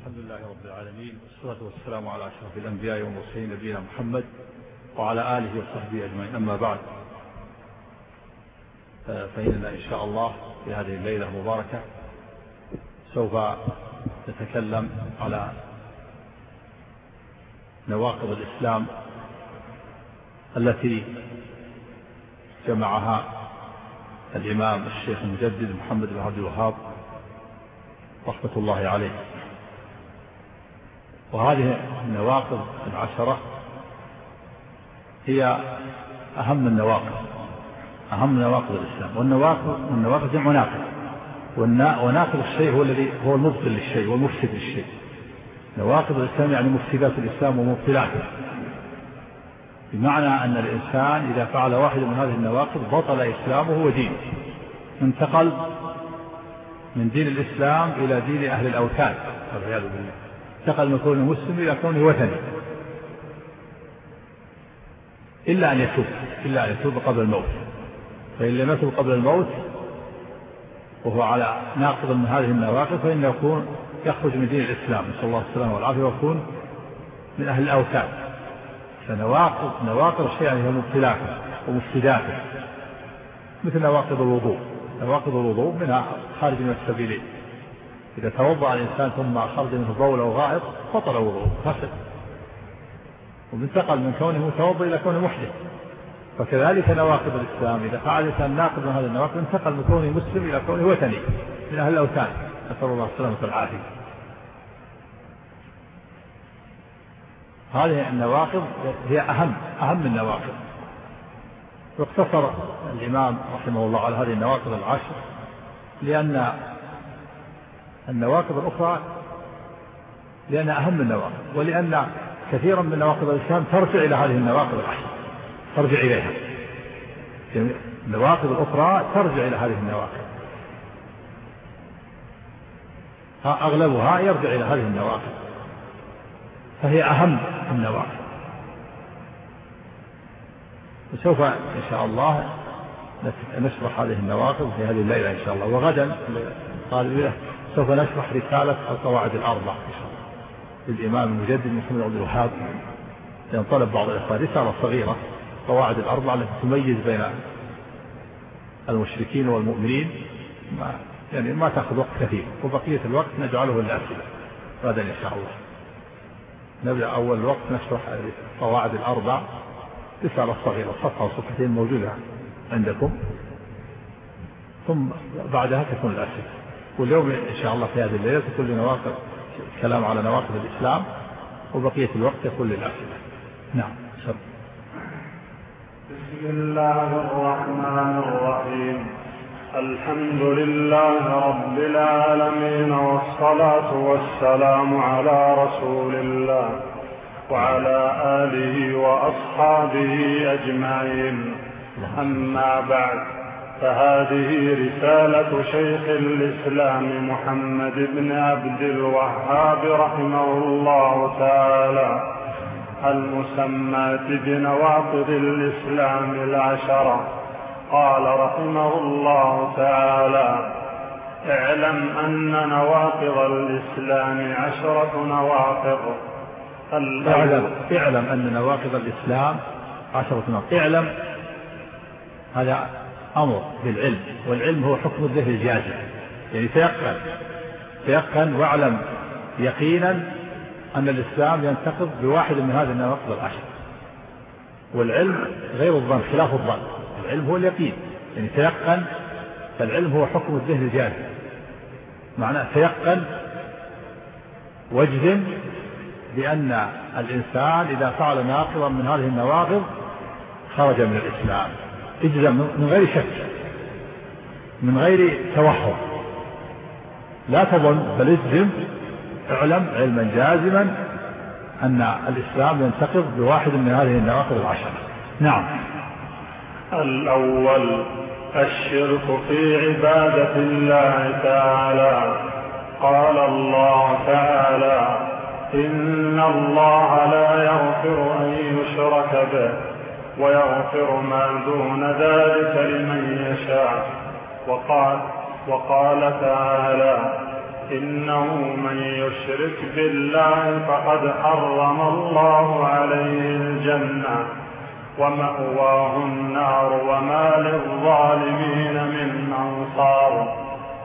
الحمد لله رب العالمين، والصلاة والسلام على أشرف الأنبياء والمرسلين نبينا محمد وعلى آله وصحبه أجمعين. أما بعد، فإننا إن شاء الله في هذه الليلة المباركة سوف نتكلم على نواقض الإسلام التي جمعها الإمام الشيخ المجدد محمد بن عبد الوهاب رحمة الله عليه. وهذه النواقض العشرة هي أهم نواقض الإسلام. والنواقض جمع ناقض، وناقض الشيء هو الذي هو المبطل للشيء والمفسد للشيء. نواقض الإسلام يعني مفسدات الإسلام ومبطلاته، بمعنى أن الإنسان إذا فعل واحد من هذه النواقض بطل إسلامه ودينه، انتقل من دين الإسلام إلى دين أهل الأوثان والعياذ بالله، انتقل من كونه مسلم إلى كونه وثني، إلا أن يتوب قبل الموت. فإن لم يتوب قبل الموت وهو على ناقض من هذه النواقض فإنه يكون يخرج من دين الإسلام، نسأل الله السلامة والعافية، ويكون من أهل الأوثان. فنواقض الشيء يعني هي مبطلاته ومفسداته، مثل نواقض الوضوء منها خارج من السبيلين. إذا توضأ الإنسان ثم خرج منه بول أو غائط بطل وضوءه فسد، وانتقل من كونه متوضئ إلى كونه محدث. فكذلك نواقض الإسلام، إذا فعل الإنسان ناقض من هذه النواقض انتقل من كونه مسلم إلى كونه وثني من أهل الأوثان، نسأل الله السلامة والعافية. هذه النواقض هي أهم النواقض. واقتصر الإمام رحمه الله على هذه النواقض العشر، لأن النواقض الأخرى أهم النواقض، ولأن كثيرا من نواقض الإسلام ترجع إلى هذه النواقض العشر، ترجع إليها. يعني النواقض الأخرى ترجع إلى هذه النواقض، أغلبها يرجع إلى هذه النواقض، فهي أهم النواقض. وسوف إن شاء الله نشرح هذه النواقض في هذه الليلة إن شاء الله. وغدا سوف نشرح رسالة القواعد الأربع إن شاء الله للإمام المجدد محمد بن عبد الوهاب، لأن طلب بعض الإخوان رسالة صغيرة، قواعد الأربع التي تميز بين المشركين والمؤمنين، ما تأخذ وقت كثير، وبقية الوقت نجعله للأسئلة غدا إن شاء الله. نبدأ أول الوقت نشرح القواعد الأربع، رسالة صغيرة صفحة وصفحتين موجودة عندكم، ثم بعدها تكون الأسئلة. واليوم إن شاء الله في هذه الليلة تكون لنواقض، كلام على نواقض الإسلام، وبقية الوقت يكون للأسئلة. نعم. بسم الله الرحمن الرحيم. الحمد لله رب العالمين، والصلاة والسلام على رسول الله وعلى آله وأصحابه أجمعين. أما بعد، فهذه رسالة شيخ الإسلام محمد بن عبد الوهاب رحمه الله تعالى، المسماة بنواقض الإسلام العشرة. قال رحمه الله تعالى: اعلم أن نواقض الإسلام 10 نواقض. اعلم أن نواقض الإسلام 10 نواقض. اعلم، هذا أمر بالعلم، والعلم هو حكم الذهن الجازم، يعني تيقن واعلم يقينا أن الإسلام ينتقض بواحد من هذه النواقض العشر. والعلم غير الظن، خلاف الظن. العلم هو اليقين، يعني تيقن، فالعلم هو حكم الذهن الجازم، معناه تيقن واجزم بأن الإنسان إذا فعل ناقضا من هذه النواقض خرج من الإسلام. اجزم من غير شك، من غير توهم، لا تظن، بل اجزم، اعلم علما جازما أن الإسلام ينتقض بواحد من هذه النواقض العشر. نعم. الأول: الشرك في عبادة الله تعالى. قال الله تعالى: إن الله لا يغفر أن يشرك به ويغفر ما دون ذلك لمن يشاء. وقال تعالى: إنه من يشرك بالله فقد حرم الله عليه الجنة ومأواه النار وما للظالمين من أنصار.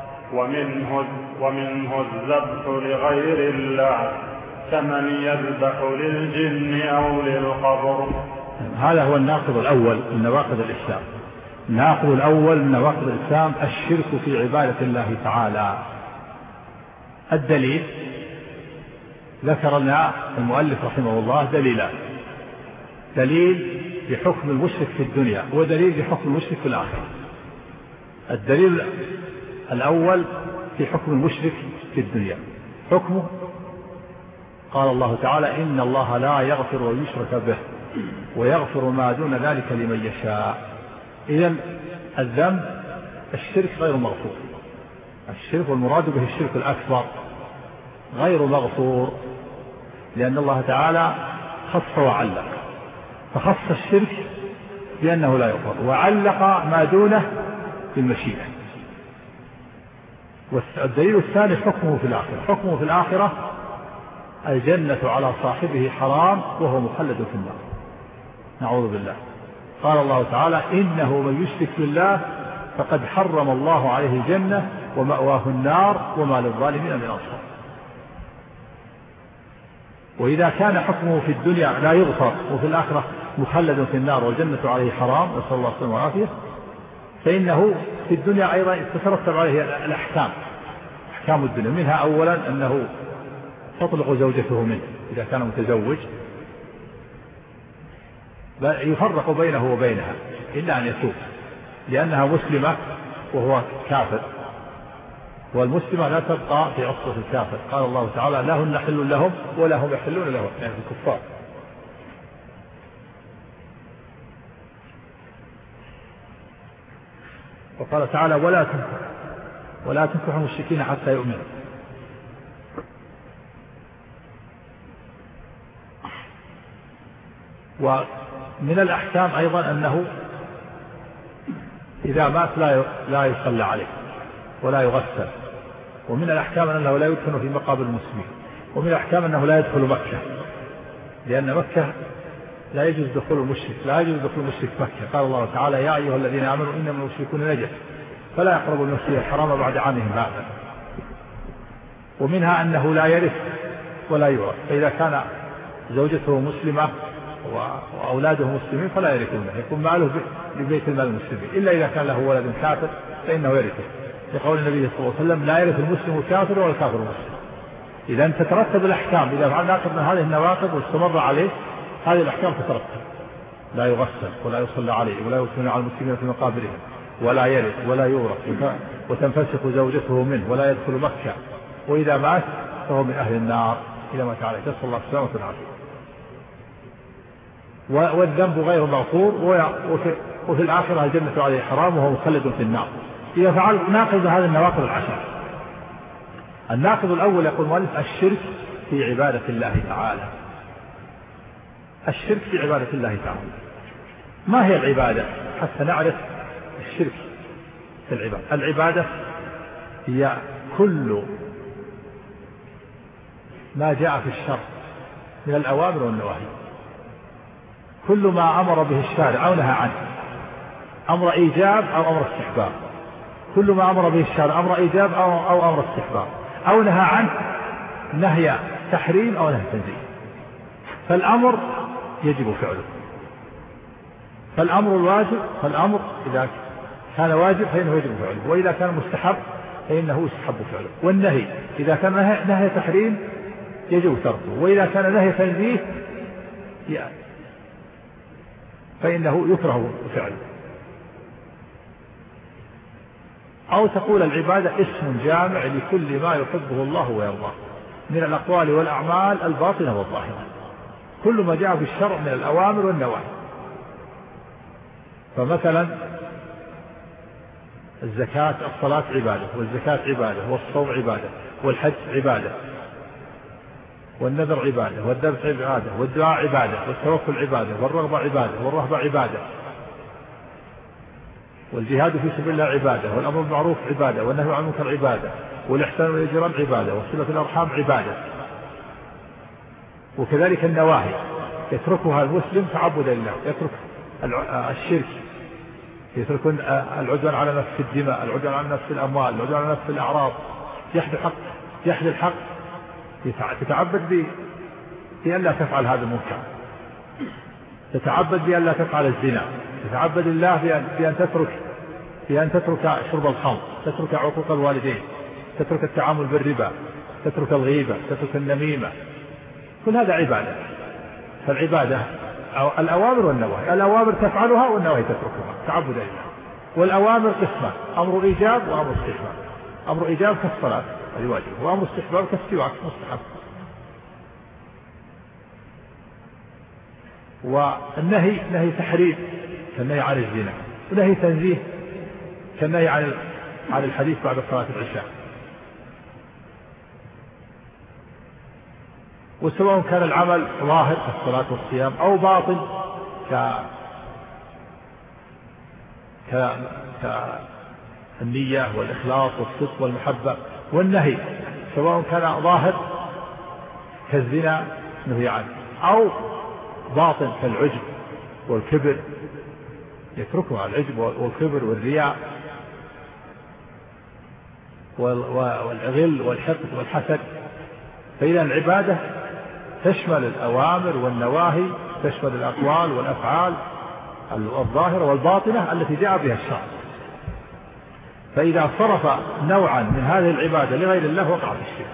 ومنه الذبح لغير الله كمن يذبح للجن أو للقبر. هذا هو الناقض الأول من نواقض الإسلام. الناقض الأول من نواقض الإسلام الشرك في عبادة الله تعالى. الدليل ذكر لنا المؤلف رحمه الله دليلان: دليل بحكم المشرك في الدنيا ودليل بحكم المشرك في الآخرة. الدليل الأول في حكم المشرك في الدنيا. حكمه قال الله تعالى: إن الله لا يغفر أن يشرك به ويغفر ما دون ذلك لمن يشاء. إذن الذنب الشرك غير مغفور. الشرك والمراد به الشرك الأكبر غير مغفور، لأن الله تعالى خص وعلق، فخص الشرك بأنه لا يغفر وعلق ما دونه بالمشيئة. والدليل الثاني حكمه في الآخرة. حكمه في الآخرة الجنة على صاحبه حرام وهو مخلد في النار، نعوذ بالله. قال الله تعالى: إنه من يشرك بالله فقد حرم الله عليه الجنة ومأواه النار وما للظالمين من أنصار. وإذا كان حكمه في الدنيا لا يغفر وفي الآخرة مخلد في النار والجنة عليه حرام، نسأل الله السلامة والعافية، فإنه في الدنيا أيضا تترتب عليه الأحكام، أحكام الدنيا. منها أولا أنه تطلق زوجته منه إذا كان متزوج، يفرق بينه وبينها إلا أن يتوب، لأنها مسلمة وهو كافر، والمسلمة لا تبقى في عصبة الكافر. قال الله تعالى: لا هن حل لهم ولا هم يحلون لهم، يعني الكفار. وقال تعالى: ولا تنكحوا المشركين حتى يؤمنوا. ومن الأحكام أيضا أنه إذا مات لا يصلى عليه ولا يغسل. ومن الأحكام أنه لا يدفن في مقابر المسلمين. ومن الأحكام أنه لا يدخل مكة، لأن مكة لا يجوز دخول المشرك، لا يجوز دخول المشرك مكة. قال الله تعالى: يا أيها الذين آمنوا إنما المشركون نجس فلا يقربوا المسجد الحرام بعد عامهم هذا. ومنها أنه لا يرث ولا يورث، فإذا كان زوجته مسلمة وأولاده مسلمين فلا يرثونه، يكون ماله لبيت المال المسلمين، إلا إذا كان له ولد كافر فإنه يرثه، لقول النبي صلى الله عليه وسلم: لا يرث المسلم الكافر ولا الكافر المسلم. إذا تترتب الأحكام، إذا فعل ناقض من هذه النواقض واستمر عليه هذه الأحكام تترتب: لا يغسل ولا يصلى عليه ولا يدفن على المسلمين في مقابرهم ولا يرث ولا يورث وتنفسخ زوجته منه ولا يدخل مكة، وإذا مات فهو من أهل النار إلى ما تعالى. نسأل الله السلامة والعافية. والذنب غير مغفور، وفي الآخرة الجنة عليه حرام وهو مخلد في النار. إذا فعل ناقض هذه النواقض العشر. الناقض الأول يقول المؤلف: الشرك في عبادة الله تعالى. الشرك في عبادة الله تعالى. ما هي العبادة حتى نعرف الشرك في العبادة؟ العبادة هي كل ما جاء في الشرع من الأوامر والنواهي، كل ما أمر به الشارع أو نهى عنه، أمر إيجاب أو أمر استحباب. كل ما أمر به الشارع أمر إيجاب أو أمر استحباب، أو نهى عنه نهي تحريم أو نهي تنزيه. فالأمر يجب فعله. فالأمر الواجب، فالأمر إذا كان واجب فإنه يجب فعله، وإذا كان مستحب فإنه يستحب فعله. والنهي إذا كان نهي تحريم يجب تركه، وإذا كان نهي تنزيه فإنه يكره فعله. أو تقول العبادة اسم جامع لكل ما يحبه الله ويرضاه من الأقوال والأعمال الباطنة والظاهرة، كل ما جاء في الشرع من الأوامر والنواهي. فمثلا الزكاة، الصلاة عبادة، والزكاة عبادة، والصوم عبادة، والحج عبادة، والنذر عبادة، والذبح عبادة، والدعاء عبادة، والتوكل عبادة، والرغبة عبادة، والرهبة عبادة، والجهاد في سبيل الله عبادة، والأمر بالمعروف عبادة، والنهي عن المنكر عبادة، والإحسان إلى الجيران عبادة، وصلة الأرحام عبادة. وكذلك النواهي يتركها المسلم تعبدا لله، يترك الشرك، يترك العدوان على نفس الدماء، العدوان على نفس الأموال، العدوان على نفس الأعراض، يحد الحق، تتعبد بأن لا تفعل هذا المنكر، تتعبد بأن لا تفعل الزنا، تتعبد الله بأن تترك شرب الخمر، تترك عقوق الوالدين، تترك التعامل بالربا، تترك الغيبة، تترك النميمة، كل هذا عبادة. فالعبادة أو الأوامر والنواهي، الأوامر تفعلها والنواهي تتركها تعبد لله. والأوامر قسمة، أمر إيجاب وأمر استحباب. أمر إيجاب كالصلاة هذه واجب، وأمر استحباب كالسواك مستحب. والنهي نهي تحريم كالنهي عن الزنا، ونهي تنزيه كالنهي عن الحديث بعد صلاة العشاء. وسواء كان العمل ظاهر كالصلاة والصيام أو باطن كالنية والإخلاص والصدق والمحبة. والنهي سواء كان ظاهر كالزنا نهي عنه أو باطن كالعجب والكبر، يتركها العجب والكبر والرياء والغل والحقد والحسد. فإذا العبادة تشمل الأوامر والنواهي، تشمل الأقوال والأفعال الظاهرة والباطنة التي جاء بها الشرع. فإذا صرف نوعا من هذه العبادة لغير الله وقع في الشرك.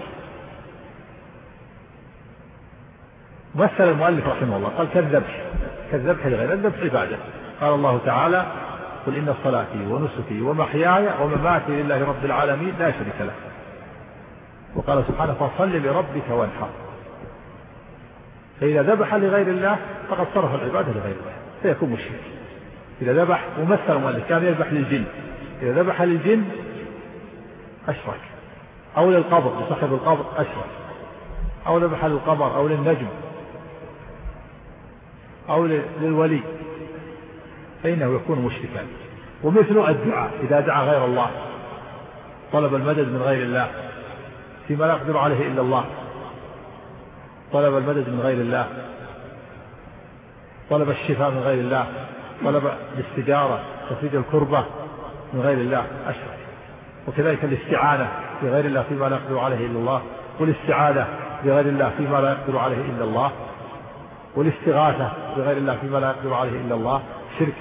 مثل المؤلف رحمه الله قال كالذبح لغير الذبح عبادة. قال الله تعالى: قل إن صلاتي ونسكي ومحياي ومماتي لله رب العالمين لا شريك له. وقال سبحانه: فصل لربك وانحر. فإذا ذبح لغير الله فقد صرف العبادة لغير الله فيكون مشرك. إذا ذبح، ومثل المؤلف كان يذبح للجن، إذا ذبح للجن أشرك، أو للقبر لصاحب القبر أشرك، أو ذبح للقمر أو للنجم أو للولي فإنه يكون مشركا. ومثل الدعاء إذا دعا غير الله، طلب المدد من غير الله فيما لا يقدر عليه إلا الله، طلب المدد من غير الله، طلب الشفاء من غير الله، طلب الاستجارة تفريج الكربة من غير الله أشرك. وكذلك الاستعانة بغير الله فيما لا يقدر عليه إلا الله، والاستعاذة بغير الله فيما لا يقدر عليه إلا الله، والاستغاثة بغير الله فيما لا يقدر عليه إلا الله شرك.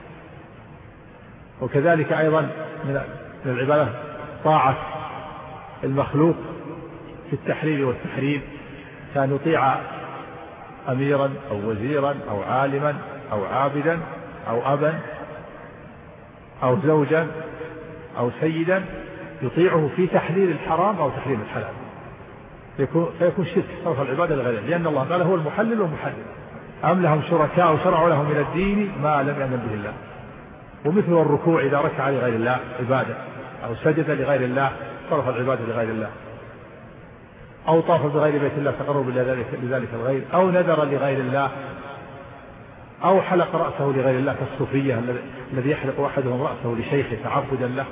وكذلك أيضا من العبادة طاعة المخلوق في التحليل والتحريم، كان يطيع أميرا أو وزيرا أو عالما أو عابدا أو أبا أو زوجا أو سيدا يطيعه في تحليل الحرام أو تحريم الحلال، فيكون شرك صرف العبادة لغيره، لأن الله تعالى هو المحلل والمحرم. أم لهم شركاء شرعوا لهم من الدين ما لم يأذن به الله. ومثل الركوع إذا ركع لغير الله عبادة، أو سجد لغير الله صرف العبادة لغير الله، أو طاف بغير بيت الله تقرب لذلك الغير، أو نذر لغير الله، أو حلق رأسه لغير الله كالصوفية الذي يحلق أحدهم رأسه لشيخه تعبدا له،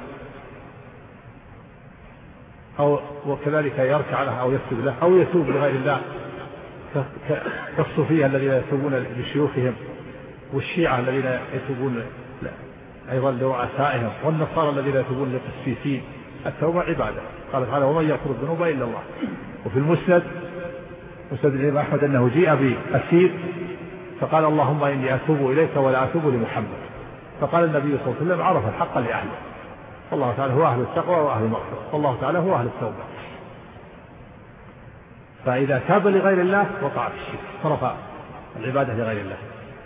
أو وكذلك يركع له أو يسجد له، أو يتوب لغير الله كالصوفية الذين يتوبون لشيوخهم، والشيعة الذين يتوبون أيضا لرؤسائهم، والنصارى الذين يتوبون للقسيسين. التوبة عبادة. قال تعالى: ومن يغفر الذنوب إلا الله. وفي المسند الإمام أحمد أنه جيء بأسير فقال: اللهم إني أتوب إليك ولا أتوب لمحمد. فقال النبي صلى الله عليه وسلم: عرف الحق لأهله، والله تعالى هو أهل التقوى وأهل المغفرة، والله تعالى هو أهل التوبة. فإذا تاب لغير الله وقع في الشرك، صرف العبادة لغير الله.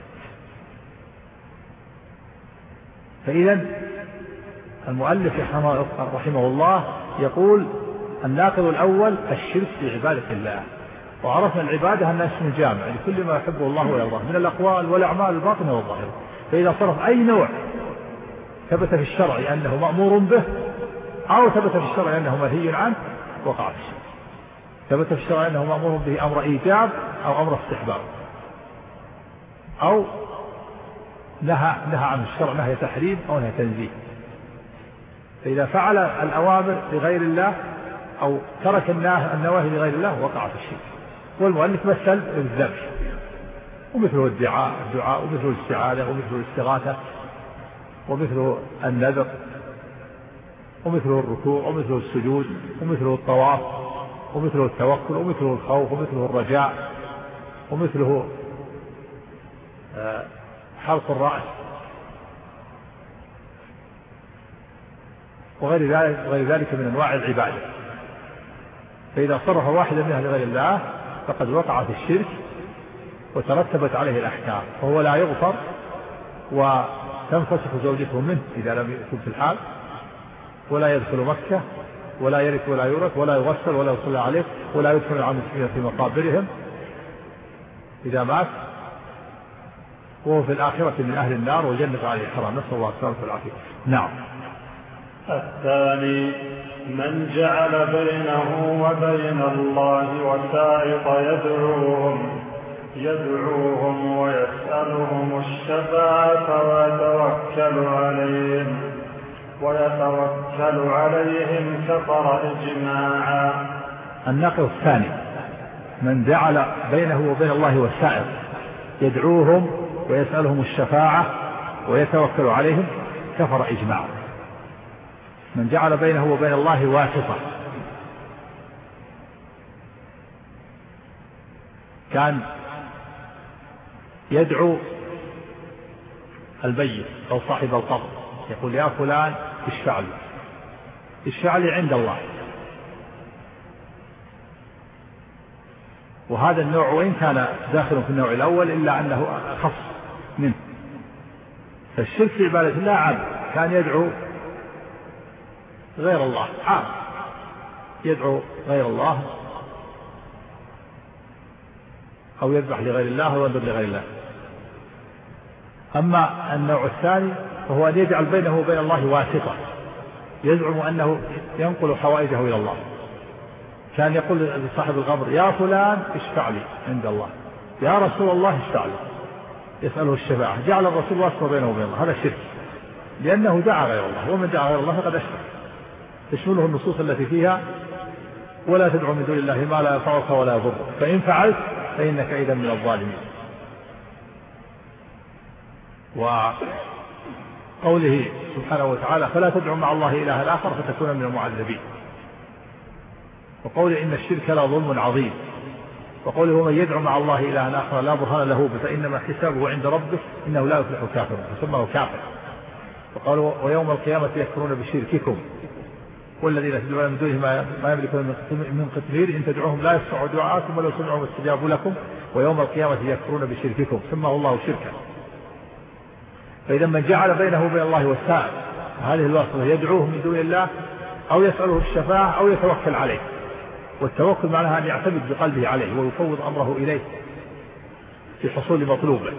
فإذا المؤلف رحمه الله يقول: الناقض الأول الشرك في عبادة الله. وعرفنا العبادة أنها اسم جامع لكل ما يحبه الله ويرضاه من الأقوال والأعمال الباطنة والظاهرة. فإذا صرف أي نوع ثبت في الشرع أنه مأمور به، أو ثبت في الشرع أنه منهي عنه، وقع في الشرك. ثبت في الشرع أنه مأمور به أمر إيجاب أو أمر استحباب، أو نهى عن الشرع نهي تحريم أو نهي تنزيه. فإذا فعل الأوامر لغير الله أو ترك النواهي لغير الله وقع في الشرك. والمؤلف مثل الذبح ومثله الدعاء ومثله الاستعاذة ومثله الاستغاثة ومثله النذر ومثله الركوع ومثله السجود ومثله الطواف ومثله التوكل ومثله الخوف ومثله الرجاء ومثله حلق الرأس وغير ذلك من أنواع العبادة. فإذا صرف واحدا منها لغير الله فقد وقع في الشرك وترتبت عليه الأحكام، فهو لا يغفر وتنفسخ زوجته منه إذا لم يكن في الحال، ولا يدخل مكة ولا يرث ولا يورث ولا يغسل ولا يصلى عليه ولا يدخل عن المسلمين في مقابرهم إذا مات، وهو في الآخرة من أهل النار وجنة عليه حرام. نسأل الله السلامة والعافية. نعم. الثاني من جعل بينه وبين الله وسائط يدعوهم ويسألهم الشفاعة ويتوكل عليهم كفر إجماعا. النقل الثاني من جعل بينه وبين الله وسائط يدعوهم ويسألهم الشفاعة ويتوكل عليهم كفر إجماعا. من جعل بينه وبين الله واسطة، كان يدعو البيت أو صاحب القبر يقول يا فلان اشفع لي عند الله، وهذا النوع وإن كان داخل في النوع الأول إلا أنه أخف منه. فالشرك في عبادة الله عام، كان يدعو غير الله، عام يدعو غير الله أو يذبح لغير الله أو ينذر لغير الله. أما النوع الثاني وهو أن يجعل بينه وبين الله واسطة، يزعم أنه ينقل حوائجه إلى الله. كان يقول لصاحب القبر يا فلان اشفع لي عند الله، يا رسول الله اشفع لي، يسأله الشفاعة، جعل الرسول واسطة بينه وبين الله. هذا شرك، لأنه دعا غير الله، ومن دعا غير الله فقد أشرك. تشمله النصوص التي فيها ولا تدعو من دون الله ما لا ينفعك ولا يضرك فإن فعلت فإنك إذا من الظالمين. وقوله سبحانه وتعالى فلا تدعو مع الله إلها آخر فتكون من المعذبين. وقوله إن الشرك لظلم عظيم. وقوله ومن يدعو مع الله إلها آخر لا برهان له فإنما حسابه عند ربه إنه لا يفلح كافر، فسماه كافر. وقالوا ويوم القيامة يكفرون بشرككم والذين تدعون من دونه ما يملكون من قطمير إن تدعوهم لا يسمعوا دعاءكم ولو سمعوا استجابوا لكم ويوم القيامة يكفرون بشرككم، سماه الله شركا. فإذا من جعل بينه وبين الله وسائل هذه الواسطة يدعوه من دون الله أو يسأله الشفاعة أو يتوكل عليه، والتوكل معناها أن يعتمد بقلبه عليه ويفوض أمره إليه في حصول مطلوبه،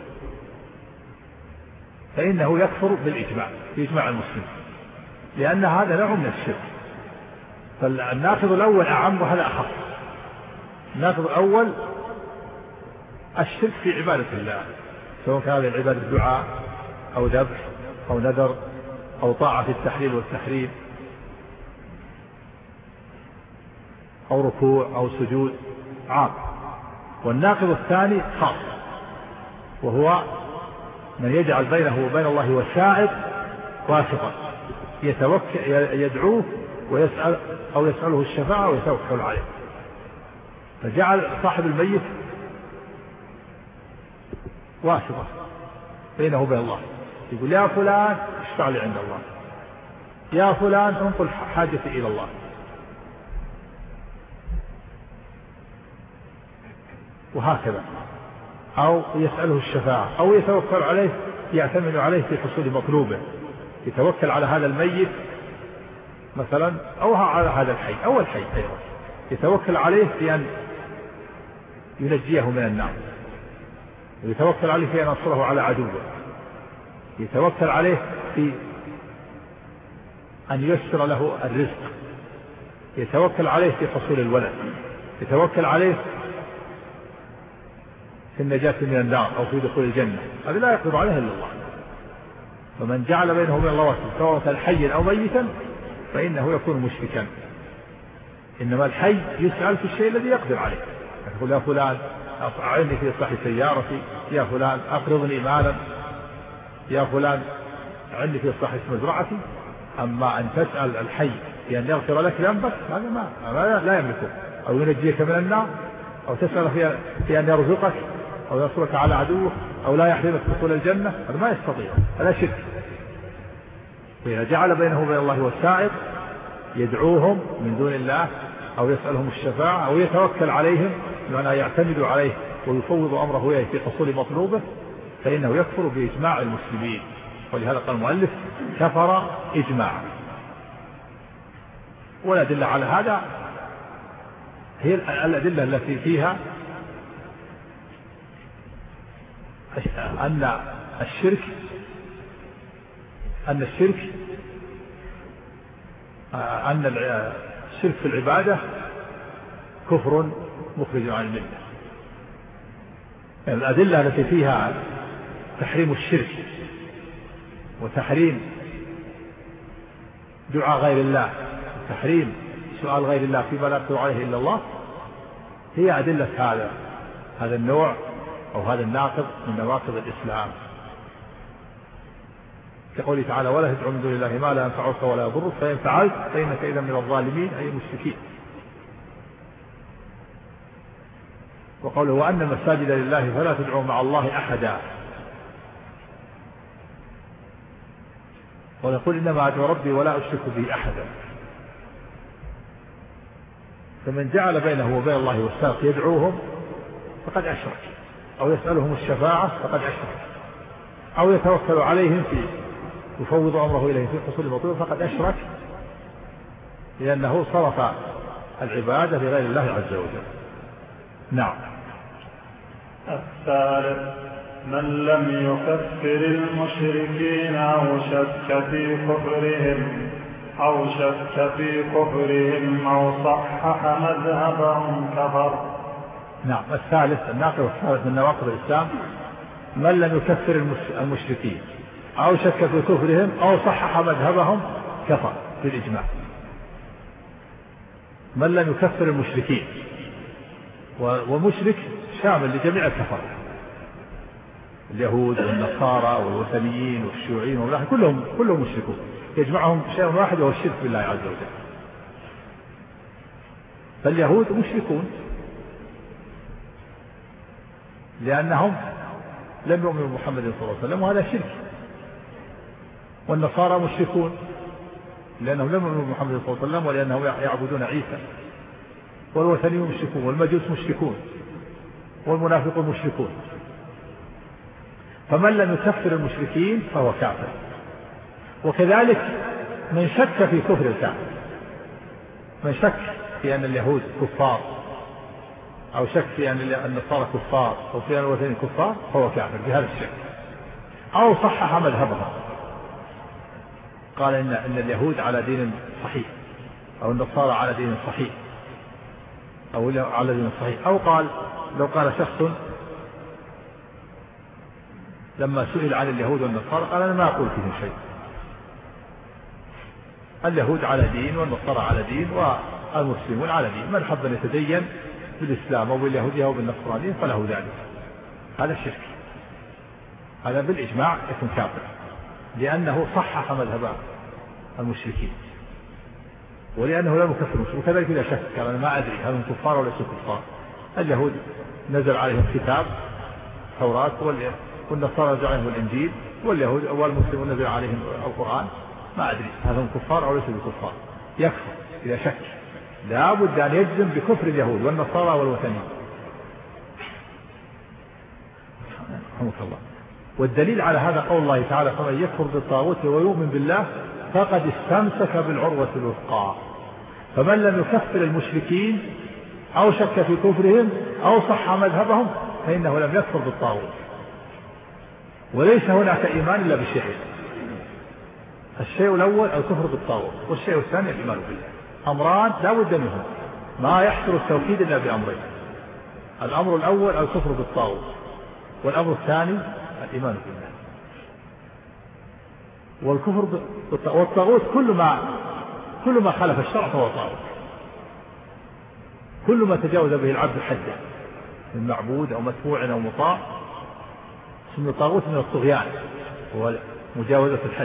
فإنه يكفر بالإجماع بإجماع المسلمين، لأن هذا نوع من الشرك. فالناقض الأول أعم وهذا أخف. الناقض الأول الشرك في عبادة الله، سواء كان هذه العبادة دعاء أو ذبح أو نذر أو طاعة في التحليل والتحريم أو ركوع أو سجود عام. والناقض الثاني خاص، وهو من يجعل بينه وبين الله وسائط واسطة يدعوه ويسأل أو يسأله الشفاعة ويتوكل عليه. فجعل صاحب الميت واسطة بينه وبين الله، يقول يا فلان اشفع لي عند الله، يا فلان انقل حاجتي إلى الله. وهكذا، أو يسأله الشفاعة أو يتوكل عليه، يعتمد عليه في حصول مطلوبه، يتوكل على هذا الميت مثلا أو على هذا الحي أو الحي أيضا، يتوكل عليه في أن ينجيه من النار، ويتوكل عليه في أن ينصره على عدوه، يتوكل عليه في أن ييسر له الرزق، يتوكل عليه في حصول الولد، يتوكل عليه في النجاة من النار أو في دخول الجنة. هذا لا يقدر عليه إلا الله. فمن جعل بينه وبين الله واسطة سواء كان حيا أو ميتا فإنه يكون مشركا. إنما الحي يسأل في الشيء الذي يقدر عليه. يقول يا فلان أعني في إصلاح سيارتي، يا فلان أقرضني مالا، يا فلان أعني في إصلاح مزرعتي. أما أن تسأل الحي بأن يغفر لك ذنبك هذا لا يملكه، أو ينجيك من النار، أو تسأل في أن يرزقك أو ينصرك على عدوك، أو لا يحرمك دخول الجنة، هذا ما يستطيع، هذا شرك. وإذا جعل بينه وبين الله وسائط يدعوهم من دون الله أو يسألهم الشفاعة أو يتوكل عليهم بمعنى يعتمد عليه ويفوض أمره إليه في حصول مطلوبه، فإنه يكفر بإجماع المسلمين. ولهذا قال المؤلف كفر إجماعا. والأدلة على هذا هي الأدلة التي فيها أن الشرك في العبادة كفر مخرج عن الملة. يعني الأدلة التي فيها تحريم الشرك وتحريم دعاء غير الله وتحريم سؤال غير الله فيما لا يقدر عليه إلا الله هي أدلة هذا النوع أو هذا الناقض من نواقض الإسلام، كقوله تعالى ولا تدعو من دون الله ما لا ينفعك ولا يضرك فإن فعلت فإنك إذا من الظالمين أي المشركين. وقوله وأن المساجد لله فلا تدعوا مع الله أحدا، ويقول إنما أدعو ربي ولا أشرك به أحدا. فمن جعل بينه وبين الله وساق يدعوهم فقد أشرك، أو يسألهم الشفاعة فقد أشرك، أو يتوكل عليهم يفوض أمره إليه في حصول المطلوب فقد أشرك، لأنه صرف العبادة لغير الله عز وجل. نعم. الثالث من لم يكفر المشركين أو شك في كفرهم أو صحح مذهبهم كفر. نعم. الثالث الناقض الثالث من نواقض الإسلام من لم يكفر المشركين أو شك في كفرهم أو صحح مذهبهم كفر بالإجماع. من لم يكفر المشركين، ومشرك شامل لجميع الكفر، اليهود والنصارى والوثنيين والشيوعيين والملاحدة كلهم مشركون، يجمعهم شيء واحد وهو الشرك بالله عز وجل. فاليهود مشركون لأنهم لم يؤمنوا بمحمد صلى الله عليه وسلم وهذا شرك، والنصارى مشركون لأنهم لم يؤمنوا بمحمد صلى الله عليه وسلم ولأنهم يعبدون عيسى، والوثنيون مشركون، والمجوس مشركون، والمنافقون مشركون. فمن لم يكفر المشركين فهو كافر. وكذلك من شك في كفر الكافر، من شك في أن اليهود كفار أو شك في أن النصارى كفار أو في أن الوثنيين كفار فهو كافر بهذا الشك، أو صحح مذهبهم قال إن اليهود على دين صحيح أو النصارى على دين صحيح أو على دين صحيح، أو قال لو قال شخص لما سئل عن اليهود والنصارى قال أنا ما أقول فيهم شيء، اليهود على دين والنصارى على دين والمسلمون على دين، من حب أن يتدين بالإسلام أو باليهودية أو بالنصرانية فله ذلك. هذا الشرك، هذا بالإجماع يكون كافر لأنه صحح مذهب المشركين ولأنه لم يكفر المشركين. وكذلك إذا شك قال أنا ما أدري هل هم كفار ولا ليسوا كفار، اليهود نزل عليهم كتاب التوراة والنصارى نزل عليهم الإنجيل واليهود والمسلمون نزل عليهم القرآن، ما أدري هل هم كفار أو ليسوا بكفار، يكفر إذا شك، لا بد أن يجزم بكفر اليهود والنصارى والوثنيين. رحمك الله. والدليل على هذا قول الله تعالى فمن يكفر بالطاغوت ويؤمن بالله فقد استمسك بالعروة الوثقى. فمن لم يكفر المشركين أو شك في كفرهم أو صح مذهبهم فإنه لم يكفر بالطاغوت. وليس هناك إيمان إلا بشيئين، الشيء الأول الكفر بالطاغوت، والشيء الثاني الإيمان بالله. أمران لا بد منهم، ما يحصل التوحيد إلا بأمرين، الأمر الأول الكفر بالطاغوت، والأمر الثاني الإيمان بالله. والكفر والطاغوت كل ما خالف الشرع فهو طاغوت، كل ما تجاوز به العبد حده من معبود أو متبوع أو مطاع اسم الطاغوت من الطغيان هو مجاوزة الحد.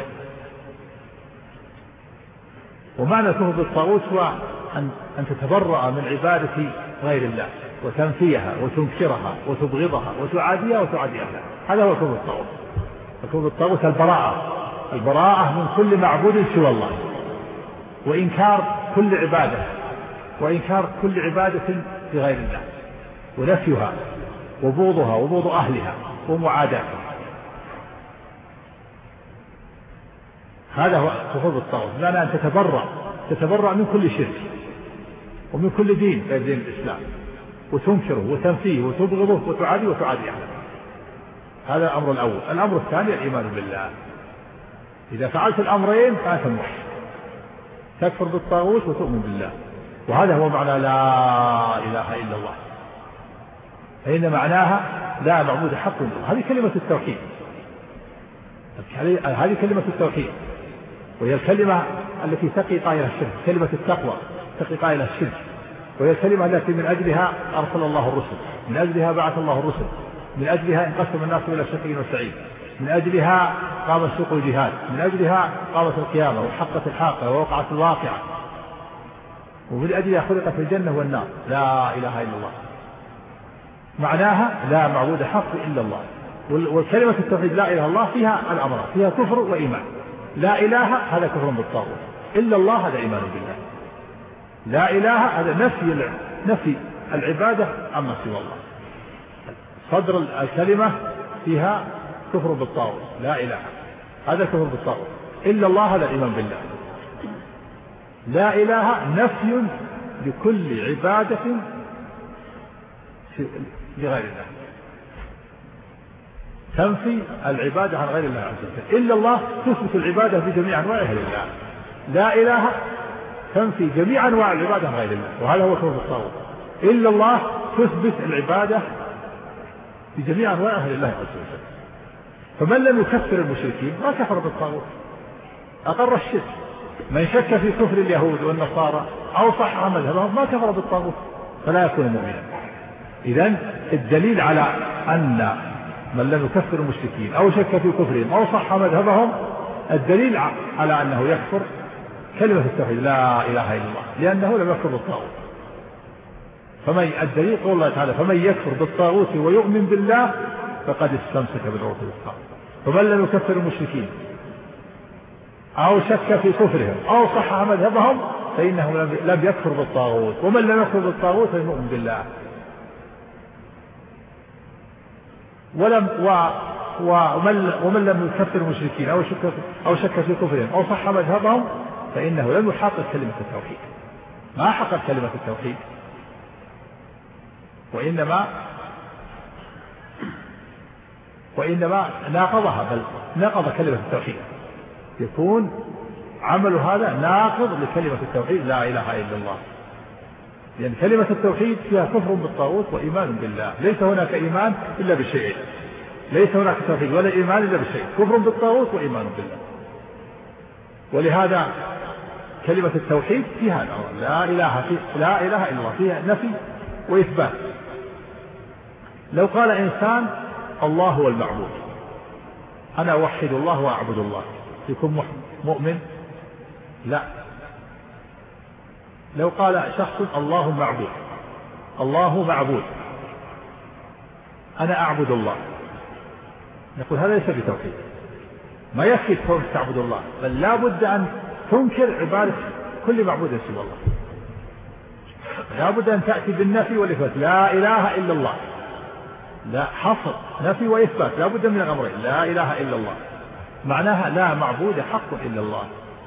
ومعنى كفر بالطاغوت هو أن تتبرأ من عبادة غير الله وتنفيها وتنكرها وتبغضها وتعاديها وتعادي أهلها. هذا هو كفر الطاغوت. كفر بالطاغوت البراءة من كل معبود سوى الله، وإنكار كل عبادة لغير الله، ونفيها وبغضها وبغض أهلها ومعاداتها. هذا هو كفر بالطاغوت، بمعنى أن تتبرأ من كل شرك ومن كل دين غير دين الإسلام، وتنكره وتنفيه وتبغضه وتعادي أهله. هذا الأمر الأول. الأمر الثاني الإيمان بالله. إذا فعلت الأمرين فأنت موحد، تكفر بالطاغوت وتؤمن بالله. وهذا هو معنى لا إله إلا الله، فإن معناها لا معبود حق إلا الله. هذه كلمة التوحيد، هذه كلمة التوحيد، وهي الكلمة التي تقي قائل الشرك. كلمة التقوى تقي قائل الشرك، وهي الكلمة التي من أجلها أرسل الله الرسل، من أجلها بعث الله الرسل، من أجلها انقسم الناس إلى شقي وسعيد، من أجلها قام سوق الجهاد، من أجلها قامت القيامة وحقت الحاقة ووقعت الواقعة، ومن أجلها خلقت الجنة والنار. لا إله إلا الله معناها لا معبود حق إلا الله. والكلمة التوحيد لا إله إلا الله فيها الأمر، فيها كفر وإيمان. لا إله هذا كفر بالطاغوت، إلا الله هذا إيمان بالله. لا إله هذا نفي العبادة عما سوى الله. صدر الكلمة فيها كفر بالطاغوت، لا إله هذا كفر بالطاغوت، إلا الله هذا الإيمان بالله. لا إله نفي لكل عبادة لغير الله، تنفي العبادة عن غير الله عز وجل. إلا الله تثبت العبادة بجميع أنواعها لله. لا إله تنفي جميع أنواع العبادة عن غير الله، وهذا هو كفر الطاغوت. إلا الله تثبت العبادة بجميع أنواعها لله عز وجل. فمن لم يكفر المشركين ما كفر بالطاغوت، أقر الشرك. من شك في كفر اليهود والنصارى أو صحح مذهبهم ما كفر بالطاغوت، فلا يكون مؤمنا. إذن الدليل على أن من لم يكفر المشركين أو شك في كفرهم أو صحح مذهبهم، الدليل على أنه يكفر كلمة التوحيد لا إله إلا الله، لأنه لم يكفر بالطاغوت. الدليل قول الله تعالى: فمن يكفر بالطاغوت ويؤمن بالله فقد استمسك بالعروة الوثقى. فمن لم يكفر المشركين أو شك في كفرهم أو صحح مذهبهم فإنه لم يكفر بالطاغوت، ومن لم يكفر بالطاغوت فيؤمن بالله. ومن لم يكفر المشركين أو شك في كفرهم أو صحح مذهبهم فإنه لم يحقق كلمة التوحيد، ما حقق كلمة التوحيد، وإنما ناقضها، بل ناقض كلمة التوحيد. يكون عمل هذا ناقض لكلمة التوحيد لا إله إلا الله، لأن كلمة التوحيد فيها كفر بالطاغوت وإيمان بالله. ليس هناك إيمان إلا بشيء، ليس هناك توحيد ولا إيمان إلا بشيء، كفر بالطاغوت وإيمان بالله. ولهذا كلمة التوحيد فيها الأمر، لا إله إلا الله، فيها نفي وإثبات. لو قال إنسان الله هو المعبود، أنا أوحد الله وأعبد الله، يكون مؤمن؟ لا. لو قال شخص الله معبود أنا أعبد الله، نقول هذا ليس بتوحيد. ما يكفي كونك تعبد الله، بل لا بد أن تنكر عبادة كل معبود سوى الله. لا بد أن تأتي بالنفي والإثبات، لا إله إلا الله، لا حصر نفي وإثبات، لا بد من الأمرين، لا إله إلا الله معناها لا معبود حق إلا الله.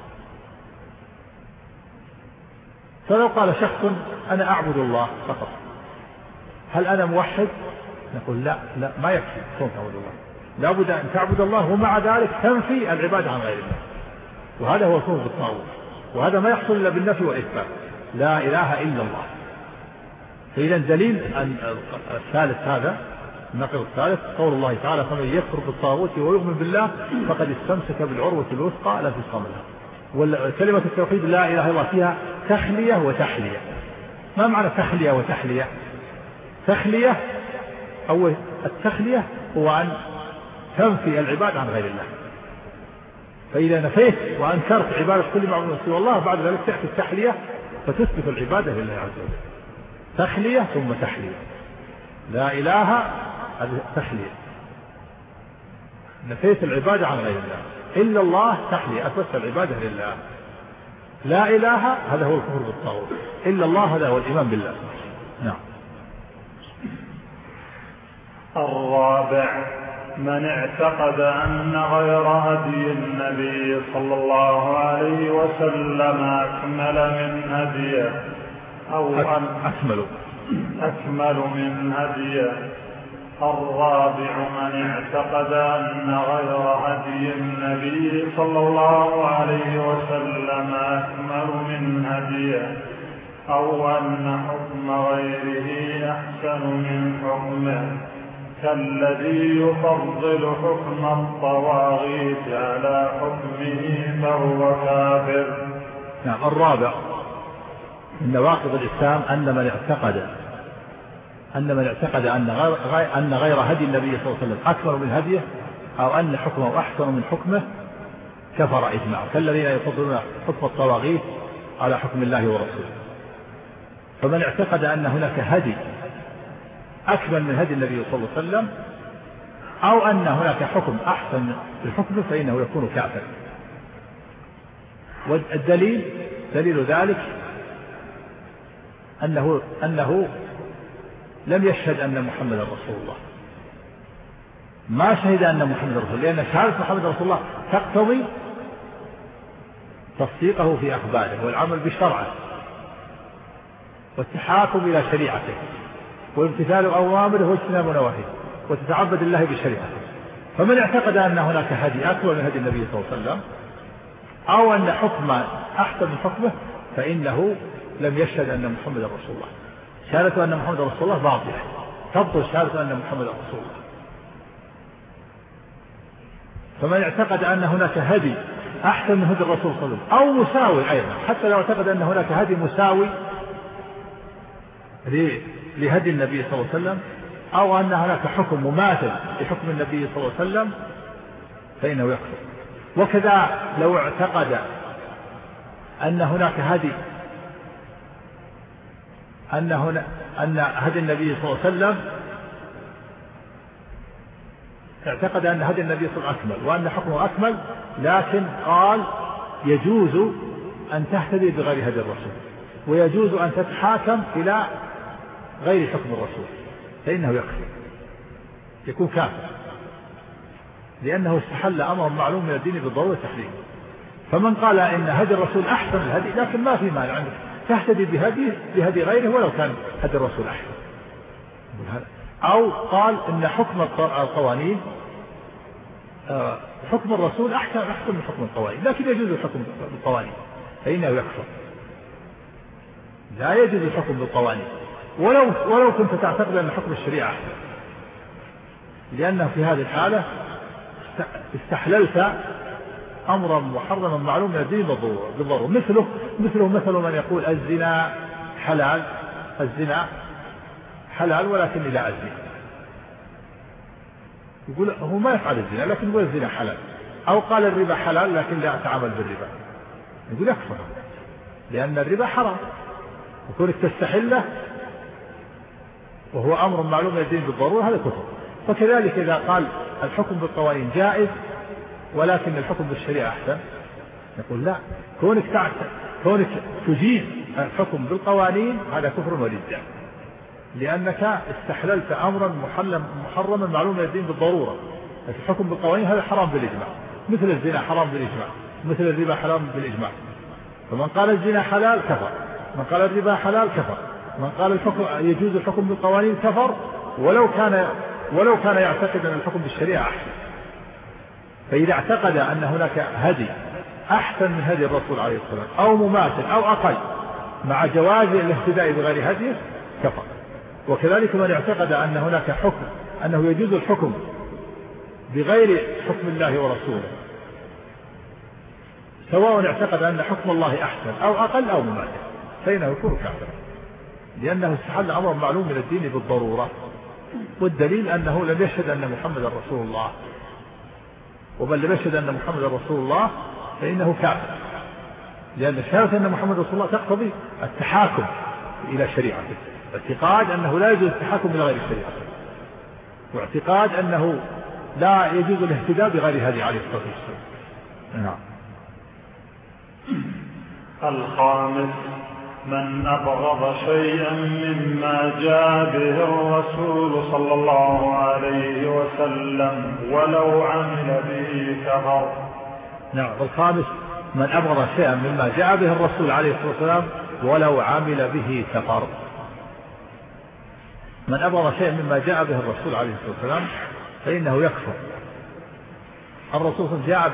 فلو قال شخص أنا أعبد الله فقط، هل أنا موحد؟ نقول لا ما يكفي كون تعبد الله، لا بد أن تعبد الله ومع ذلك تنفي العبادة عن غير الله، وهذا هو الكفر بالطاغوت، وهذا ما يحصل إلا بالنفي والإثبات، لا إله إلا الله. فإذا دليل الثالث هذا النقل الثالث قول الله تعالى: فمن يكفر بالطاغوت ويؤمن بالله فقد استمسك بالعروة الوثقى لا انفصام لها. وكلمة التوحيد لا إله إلا الله فيها تخلية وتحلية، ما معنى تخلية وتحلية؟ تخلية أو التخلية هو أن تنفي العباد عن غير الله، فإذا نفيت وأنكرت عبادة كل معبود سوى الله بعد ذلك تأتي التحلية فتثبت العبادة لله عز وجل. تخلية ثم تحلية. لا إله هذه تخلية، نفيت العبادة عن غير الله. إلا الله تحلية، أثبت العبادة لله. لا إله هذا هو الكفر بالطاغوت، إلا الله هذا هو الإيمان بالله. نعم. الرابع من اعتقد أن غير هدي النبي صلى الله عليه وسلم أكمل من هديه أو أكمل من هديه. الرابع من اعتقد أن غير هدي النبي صلى الله عليه وسلم أكمل من هديه أو أن حكم غيره أحسن من حكمه، كالذي يفضل حكم الطواغيت على حكمه فهو كافر. نعم. الرابع من نواقض الإسلام أن من اعتقد أن غير هدي النبي صلى الله عليه وسلم أكبر من هديه أو أن حكمه أحسن من حكمه كفر إجماعا، كالذين يفضلون حكم الطواغيت على حكم الله ورسوله. فمن اعتقد أن هناك هدي أكمل من هدي النبي صلى الله عليه وسلم أو أن هناك حكم أحسن من حكمه فإنه يكون كافر. والدليل دليل ذلك أنه لم يشهد أن محمد رسول الله، ما شهد أن محمد رسول الله، لأن شهادة محمد رسول الله تقتضي تصديقه في أخباره والعمل بشرعه والتحاكم إلى شريعته وامتثال أوامره واجتناب نواهيه وتتعبد الله بشريعته. فمن اعتقد أن هناك هدي أكبر من هدي النبي صلى الله عليه وسلم أو أن حكم أحسن من حكمه فإنه لم يشهد أن محمد رسول الله. شهادة أن محمد رسول الله باطلة، تبطل شهادة أن محمد رسول الله. فمن اعتقد أن هناك هدي أحسن من هدي الرسول صلى الله عليه وسلم أو مساوي أيضا، حتى لو اعتقد أن هناك هدي مساوي لهدي النبي صلى الله عليه وسلم أو أن هناك حكم مماثل لحكم النبي صلى الله عليه وسلم فإنه يكفر. وكذا لو اعتقد أن هناك هدي أن هدي النبي صلى الله عليه وسلم اعتقد أن هدي النبي صلى الله عليه وسلم أكمل وأن حكمه أكمل، لكن قال يجوز أن تهتدي بغير هدي الرسول ويجوز أن تتحاكم إلى غير حكم الرسول، فإنه يكفر، يكون كافر، لأنه استحل أمر معلوم من الدين بالضرورة تحريمه. فمن قال إن هدي الرسول أحسن الهدي لكن ما في مانع عندك تهتدي بهدي غيره ولو كان هدي الرسول أحسن، أو قال إن حكم القوانين حكم الرسول أحسن من حكم القوانين لكن يجوز الحكم بالقوانين فإنه يكفر. لا يجوز الحكم بالقوانين ولو كنت تعتقد أن حكم الشريعة أحسن، لأنه في هذه الحالة استحللت أمرا محرما معلوم من الدين بالضرورة. مثل من يقول الزنا حلال ولكن لا أزني، يقول هو ما يفعل الزنا لكن يقول الزنا حلال، أو قال الربا حلال لكن لا أتعامل بالربا، يقول يكفر، لأن الربا حرام وكونك تستحله وهو أمر معلوم من الدين بالضرورة هذا كفر. فكذلك إذا قال الحكم بالقوانين جائز ولكن الحكم بالشريعة أحسن، نقول لا، كونك تجيز الحكم بالقوانين هذا كفر وردة، لأنك استحللت أمرا محرما معلوم من الدين بالضرورة. الحكم بالقوانين هذا حرام بالإجماع، مثل الزنا حرام بالإجماع، مثل الربا حرام بالإجماع. فمن قال الزنا حلال كفر، من قال الربا حلال كفر، من قال يجوز الحكم بالقوانين كفر ولو كان يعتقد أن الحكم بالشريعة أحسن. فإذا اعتقد أن هناك هدي أحسن من هدي الرسول عليه الصلاة والسلام أو مماثل أو أقل مع جواز الاهتداء بغير هديه كفر. وكذلك من اعتقد أن هناك حكم أنه يجوز الحكم بغير حكم الله ورسوله سواء اعتقد أن حكم الله أحسن أو أقل أو مماثل فإنه يكون كافرا. لأنه استحل أمر معلوم من الدين بالضرورة، والدليل أنه لم يشهد أن محمد رسول الله، ومن لم يشهد أن محمد رسول الله فإنه كافر، لأن شهادة أن محمد رسول الله تقتضي التحاكم إلى شريعته، اعتقاد أنه لا يجوز التحاكم إلى غير شريعته، واعتقاد أنه لا يجوز الاهتداء بغير هدي عليه الصلاة والسلام. نعم. الخامس: من أبغض شيئا مما جاء به الرسول صلى الله عليه وسلم ولو عمل به كفر. نعم. الخامس: من أبغض شيئا مما جاء به الرسول عليه الصلاة والسلام ولو عمل به كفر. من أبغض شيئا مما جاء به الرسول عليه الصلاة والسلام فإنه يكفر. الرسول جاء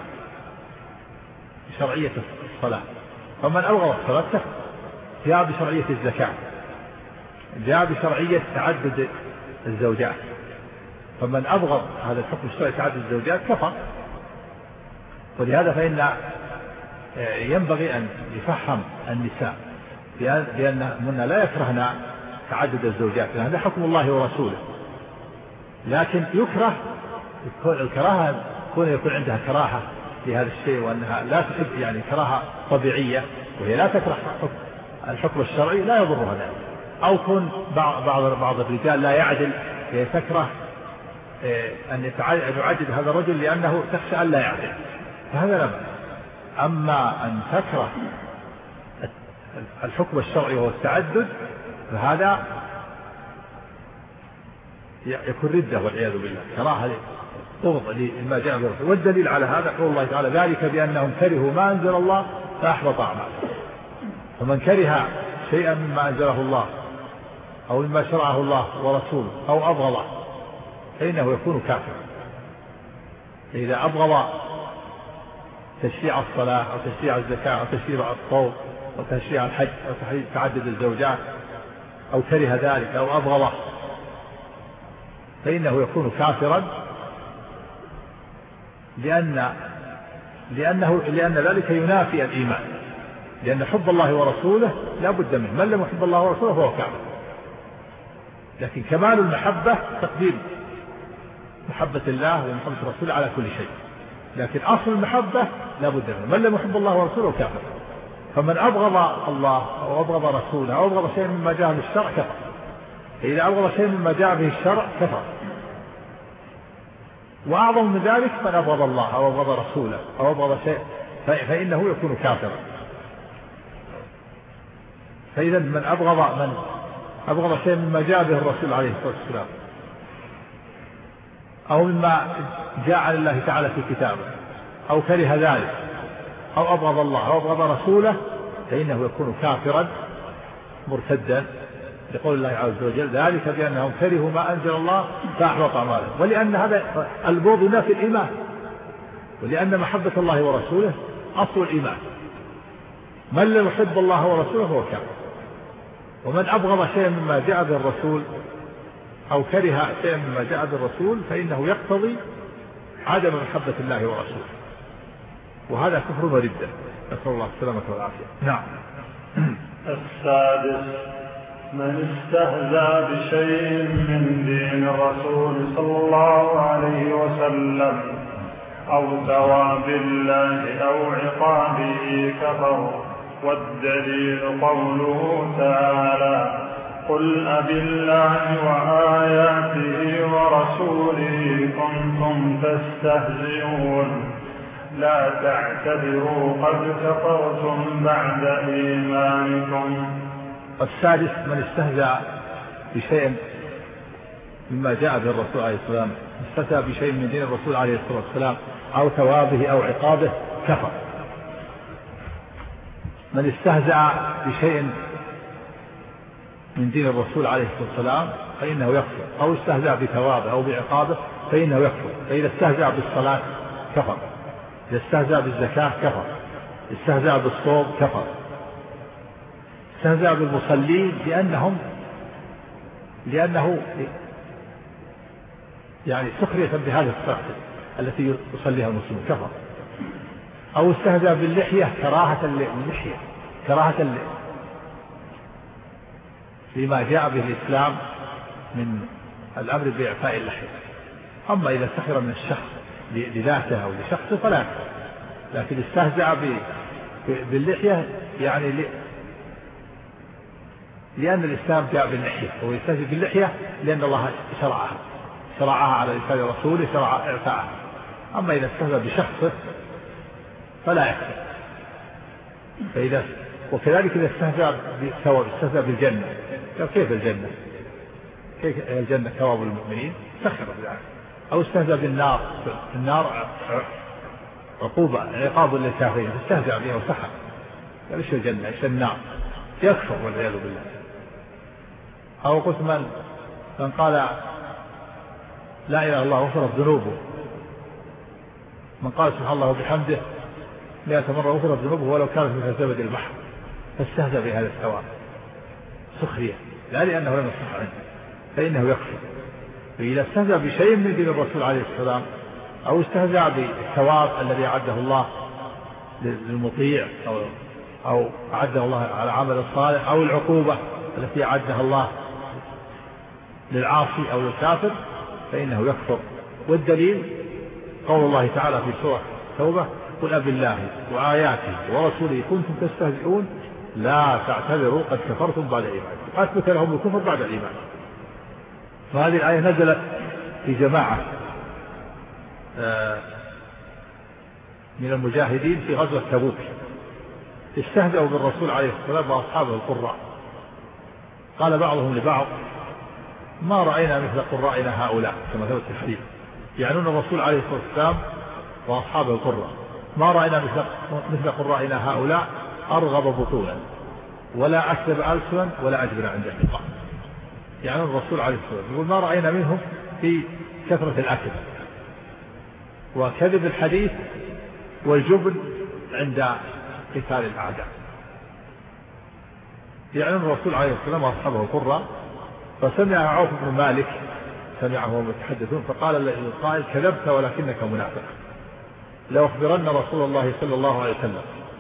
بشرعية الصلاة، فمن أبغض الصلاة كفر. جاء بشرعية الزكاة، جاء بشرعية تعدد الزوجات، فمن أبغض هذا الحكم الشرعي تعدد الزوجات كفر. ولهذا فإن ينبغي أن يفهم النساء بأنهن لا يكرهن تعدد الزوجات، لأن هذا حكم الله ورسوله، لكن يكره الكراهة يكون عندها كراهة في هذا الشيء، وأنها لا تحب يعني كراهة طبيعية وهي لا تكره الحكم الشرعي لا يضرها ذلك، أو كن بعض الرجال لا يعدل، هي تكره أن يعدل هذا الرجل لأنه تخشى أن لا يعدل، فهذا لا بأس. أما أن تكره الحكم الشرعي وهو التعدد فهذا يكون ردة والعياذ بالله، كراهة تبغض لما جاء به الرسول. والدليل على هذا قول الله تعالى: ذلك بأنهم كرهوا ما أنزل الله فأحبط أعمالهم. فمن كره شيئا مما أنزله الله أو مما شرعه الله ورسوله أو أبغضه فإنه يكون كافرا. إذا أبغض تشريع الصلاة أو تشريع الزكاة أو تشريع الصوم أو تشريع الحج أو تعدد الزوجات أو كره ذلك أو أبغضه فإنه يكون كافرا، لأن ذلك ينافي الإيمان، لأن حب الله ورسوله لا بد منه، من لم يحب الله ورسوله فهو كافر. لكن كمال المحبة تقديم محبة الله ومحبة رسوله على كل شيء، لكن أصل المحبة لا بد منه، من لم يحب الله ورسوله كافر. فمن أبغض الله أو أبغض رسوله أو أبغض شيء مما جاء به الشرع كفر. إذا أبغض شيء مما جاء به الشرع كفر. وأعظم من ذلك من أبغض الله أو أبغض رسوله أو أبغض شيء فإنه يكون كافرا. فإذا من أبغض شيء مما جاء به الرسول عليه الصلاة والسلام أو مما جاء عن الله تعالى في كتابه أو كره ذلك أو أبغض الله أو أبغض رسوله فإنه يكون كافرا مرتدا، لقول الله عز وجل: ذلك بأنهم كرهوا ما أنزل الله فأحبط أعمالهم. ولأن هذا البغض ينافي الإيمان، ولأن محبة الله ورسوله أصل الإيمان. من لم يحب الله ورسوله فهو كافر. ومن أبغض شيئا مما جاء به الرسول أو كره شيئا مما جاء به الرسول فإنه يقتضي عدم محبة الله ورسوله، وهذا كفر وردة، نسأل الله السلامة والعافية. نعم. السادس: من استهزأ بشيء من دين الرسول صلى الله عليه وسلم أو ثواب الله أو عقابه كفر. والدليل قوله تعالى: قل أبالله وآياته ورسوله كنتم تستهزئون لا تعتذروا قد كفرتم بعد إيمانكم. السادس: من استهزأ بشيء مما جاء به الرسول عليه الصلاة والسلام، استهزأ بشيء من دين الرسول عليه الصلاة والسلام أو ثوابه أو عقابه كفر. من استهزأ بشيء من دين الرسول عليه الصلاة والسلام فإنه يكفر، أو استهزأ بثوابه أو بعقابه فإنه يكفر. فإذا استهزأ بالصلاة كفر، إذا استهزأ بالزكاة كفر، استهزأ بالصوم كفر، استهزأ بالمصلين لأنه يعني سخرية بهذه الصلاة التي يصليها المسلمون كفر. أو استهزأ باللحية كراهة اللحية، كراهة لما جاء به الإسلام من الأمر بإعفاء اللحية. أما إذا سخر من الشخص لذاته أو لشخصه فلا يكفر، لكن استهزأ باللحية يعني لأن الإسلام جاء باللحية، هو يستهزئ باللحية لأن الله شرعها على لسان رسوله، شرع إعفاءها. أما إذا استهزأ بشخصه فلا يكفر. وكذلك إذا استهزأ بالجنة، كيف الجنة؟ كيف الجنة ثواب المؤمنين؟ سخر بذلك. أو استهزأ بالنار، النار عقوبة عقاب للكافرين، استهزأ بها وسخر. قال ايش الجنة ايش النار؟ يكفر والعياذ بالله. أو قلت من قال لا إله إلا الله غفرت ذنوبه، من قال سبحان الله وبحمده 100 مرة غفرت ذنوبه ولو كانت مثل زبد البحر، فاستهزأ بهذا الثواب سخرية، لا لأنه لم يصح عنه فإنه يكفر. فإذا استهزأ بشيء من دين الرسول عليه السلام أو استهزأ بالثواب الذي أعده الله للمطيع أو أعده الله على عمل الصالح، أو العقوبة التي أعدها الله للعاصي أو للكافر، فإنه يكفر. والدليل قول الله تعالى في سورة التوبة: قل أبالله وآياته ورسوله كنتم تستهزئون لا تعتذروا قد كفرتم بعد إيمانكم. أثبت لهم الكفر بعد الإيمان. فهذه الآية نزلت في جماعة من المجاهدين في غزوة تبوك، استهزأوا بالرسول عليه السلام وأصحابه القراء. قال بعضهم لبعض: ما رأينا مثل قرائنا هؤلاء، كما ثبت في الحديث، يعنون الرسول عليه الصلاة والسلام وأصحابه القراء، ما رأينا مثل قرائنا هؤلاء أرغب بطولا ولا أكذب ألسنا ولا أجبن عند اللقاء. يعني الرسول عليه الصلاة والسلام يقول: ما رأينا منهم في كثرة الأكل وكذب الحديث والجبن عند قتال الأعداء. يعني الرسول عليه الصلاة والسلام وأصحابه القراء. فسمع عوف بن مالك، سمعهم يتحدثون، فقال القائل: كذبت ولكنك منافق، لأخبرن رسول الله صلى الله عليه وسلم.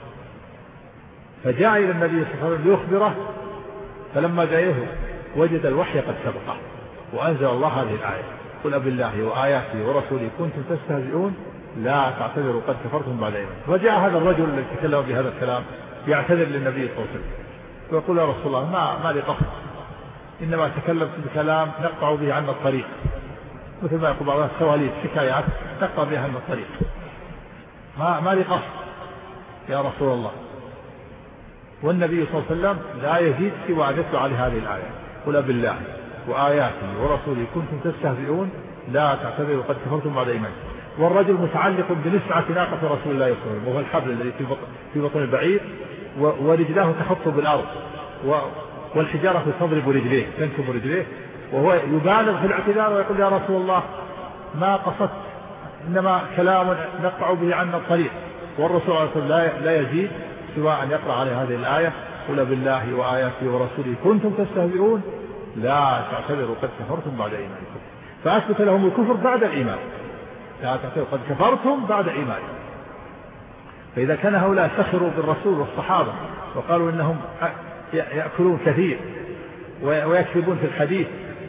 فجاء إلى النبي صلى الله عليه وسلم ليخبره، فلما جاءه وجد الوحي قد سبقه، وأنزل الله هذه الآية: قل أبالله وآياته ورسوله كنتم تستهزئون لا تعتذروا قد كفرتم بعد إيمانكم. فجاء هذا الرجل الذي تكلم بهذا الكلام يعتذر للنبي صلى الله عليه وسلم، ويقول: يا رسول الله ما لي قصد، إنما تكلمت بكلام نقطع به عنا الطريق، مثل ما يقول بعض السواليف شكايات نقطع بها عنا الطريق، ما لي قصد يا رسول الله. والنبي صلى الله عليه وسلم لا يزيد سوى أن يتلو عليه هذه الآية: قل بالله وآياته ورسوله كنتم تستهزئون لا تعتذروا قد كفرتم بعد إيمانكم. والرجل متعلق بنسعة ناقة رسول الله صلى الله عليه وسلم، وهو الحبل الذي في بطن البعير، ورجلاه تخط بالأرض، والحجارة تضرب رجليه تنكب رجليه، وهو يبالغ في الاعتذار ويقول: يا رسول الله ما قصدت، إنما كلام نقطع به عنا الطريق. والرسول عليه الصلاة والسلام لا يزيد سوى أن يقرأ عليه هذه الآية: قل بالله وآياته ورسوله كنتم تستهزئون لا تعتذروا قد كفرتم بعد إيمانكم. فأثبت لهم الكفر بعد الإيمان، لا تعتذروا قد كفرتم بعد إيمانكم. فإذا كان هؤلاء سخروا بالرسول والصحابة وقالوا إنهم يأكلون كثير ويكذبون في الحديث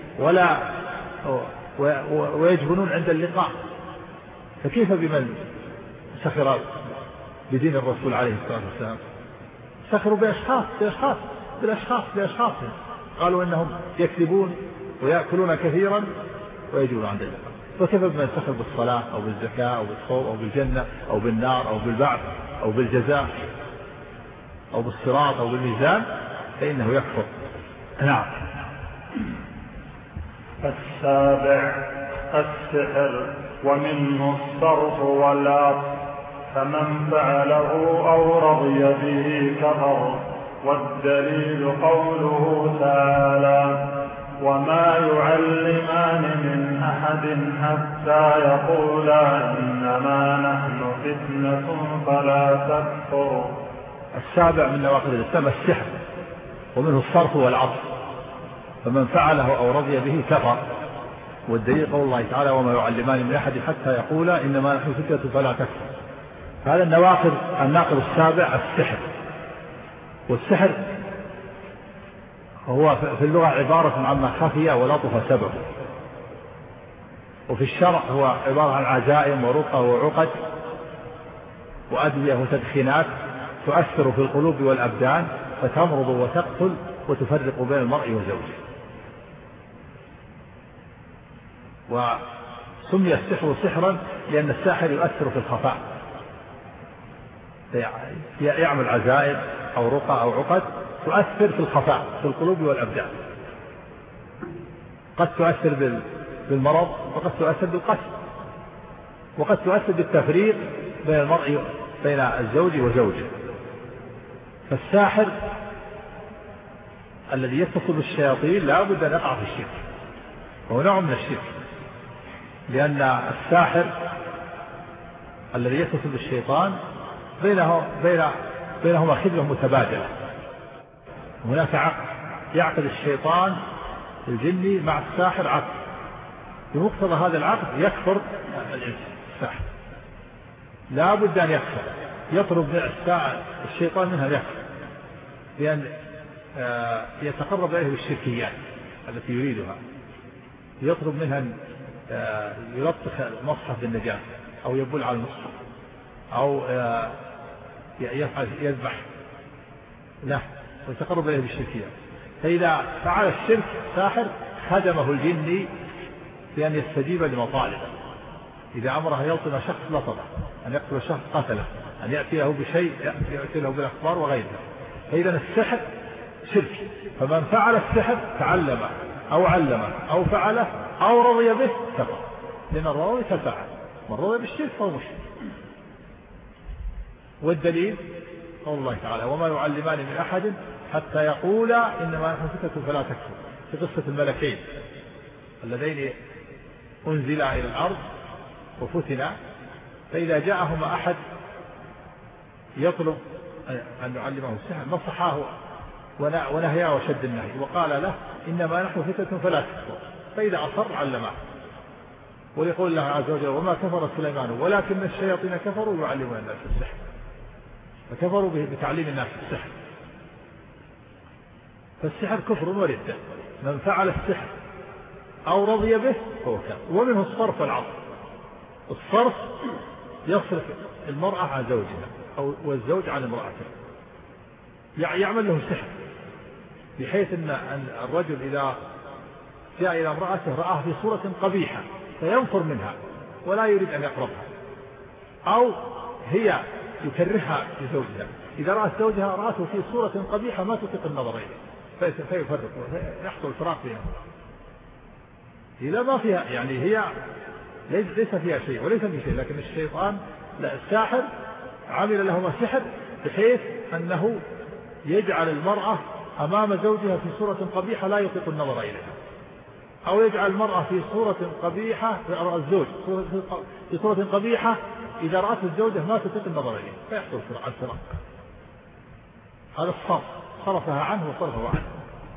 ويجبنون عند اللقاء، فكيف بمن سخر بدين الرسول عليه الصلاة والسلام؟ سخروا بأشخاص قالوا إنهم يكذبون ويأكلون كثيرا ويجبنون عند اللقاء. فكيف بمن سخر بالصلاة أو بالزكاة أو بالصوم أو بالجنة أو بالنار أو بالبعث أو بالجزاء أو بالصراط أو بالميزان، فإنه يكفر. نعم. السابع السحر، ومنه الصرف والعطف، فمن فعله أو رضي به كفر. والدليل قوله تعالى: وما يعلمان من أحد حتى يقولا إنما نحن فتنة فلا تكفر. السابع من نواقض الإسلام السحر، ومنه الصرف والعطف، فمن فعله أو رضي به كفر. والدليل قول الله تعالى: وما يعلمان من أحد حتى يقولا إنما نحن فتنة فلا تكفر. هذا الناقض السابع السحر. والسحر وهو في اللغة عبارة عما خفي ولطف سببه، وفي الشرع هو عبارة عن عزائم ورقى وعقد وأدوية وتدخينات تؤثر في القلوب والأبدان فتمرض وتقتل وتفرق بين المرء وزوجه. وسمي السحر سحرا لأن الساحر يؤثر في الخفاء، يعمل عزائم أو رقى أو عقد تؤثر في الخفاء في القلوب والأبدان، قد تؤثر بالمرض وقد تؤثر بالقتل وقد تؤثر بالتفريق بين المرء بين الزوج وزوجه. فالساحر الذي يتصل بالشياطين لا بد أن يقع في الشرك، وهو نوع من الشرك، لأن الساحر الذي يتصل بالشيطان بينهما خدمة متبادلة. هناك عقد يعقد الشيطان الجني مع الساحر عقد، بمقتضى هذا العقد يكفر الساحر، لا بد أن يكفر، يطلب الشيطان منها يكفر بأن يتقرب إليه بالشركيات التي يريدها، يطلب منها يلطخ المصحف بالنجاسة أو يبول على المصحف أو يذبح له ويتقرب إليه بالشركيات. فإذا فعل الشرك ساحر خدمه الجني بأن يستجيب لمطالبه، إذا أمره يلطم شخص لطمه، أن يقتل شخص قتله، أن يأتي له بشيء يأتي له بالأخبار وغيرها. فإذا السحر شرك، فمن فعل السحر تعلمه أو علمه أو فعله أو رضي به كفر، لأن الرضي كالفعل، من رضي بالشرك فهو مشرك. والدليل قول الله تعالى وما يعلمان من أحد حتى يقولا إنما نحن فتنة فلا تكفر، في قصة الملكين اللذين أنزلا إلى الأرض وفتنا، فإذا جاءهما أحد يطلب أن يعلمه السحر نصحاه ونهياه وشد النهي وقال له إنما نحن فتنة فلا تكفر، فإذا أصر علمه. ويقول الله عز وجل وما كفر سليمان ولكن الشياطين كفروا يعلمون الناس السحر، فكفروا بتعليم الناس السحر. فالسحر كفر وردة، من فعل السحر أو رضي به فهو كافر. ومنه الصرف والعطف. الصرف يصرف المرأة عن زوجها أو والزوج عن امرأته، يعمل له سحر بحيث أن الرجل إذا جاء إلى امرأته رآها في صورة قبيحة فينفر منها ولا يريد أن يقربها، أو هي يكرهها لزوجها، إذا رأت زوجها رأته في صورة قبيحة ما تطيق النظر إليه فيفرق يحصل فراق بينهم. إذا ما فيها يعني هي ليس فيها شيء وليس فيه شيء، لكن الشيطان لا، الساحر عمل لهما سحر بحيث أنه يجعل المرأة أمام زوجها في صورة قبيحة لا يطيق النظر إليها، أو يجعل المرأة في صورة قبيحة الزوج في صورة قبيحة إذا رأت الزوجة ما تطيق النظر إليه فيحصل الفراق. هذا الصرف، صرفها عنه وصرفه عنه.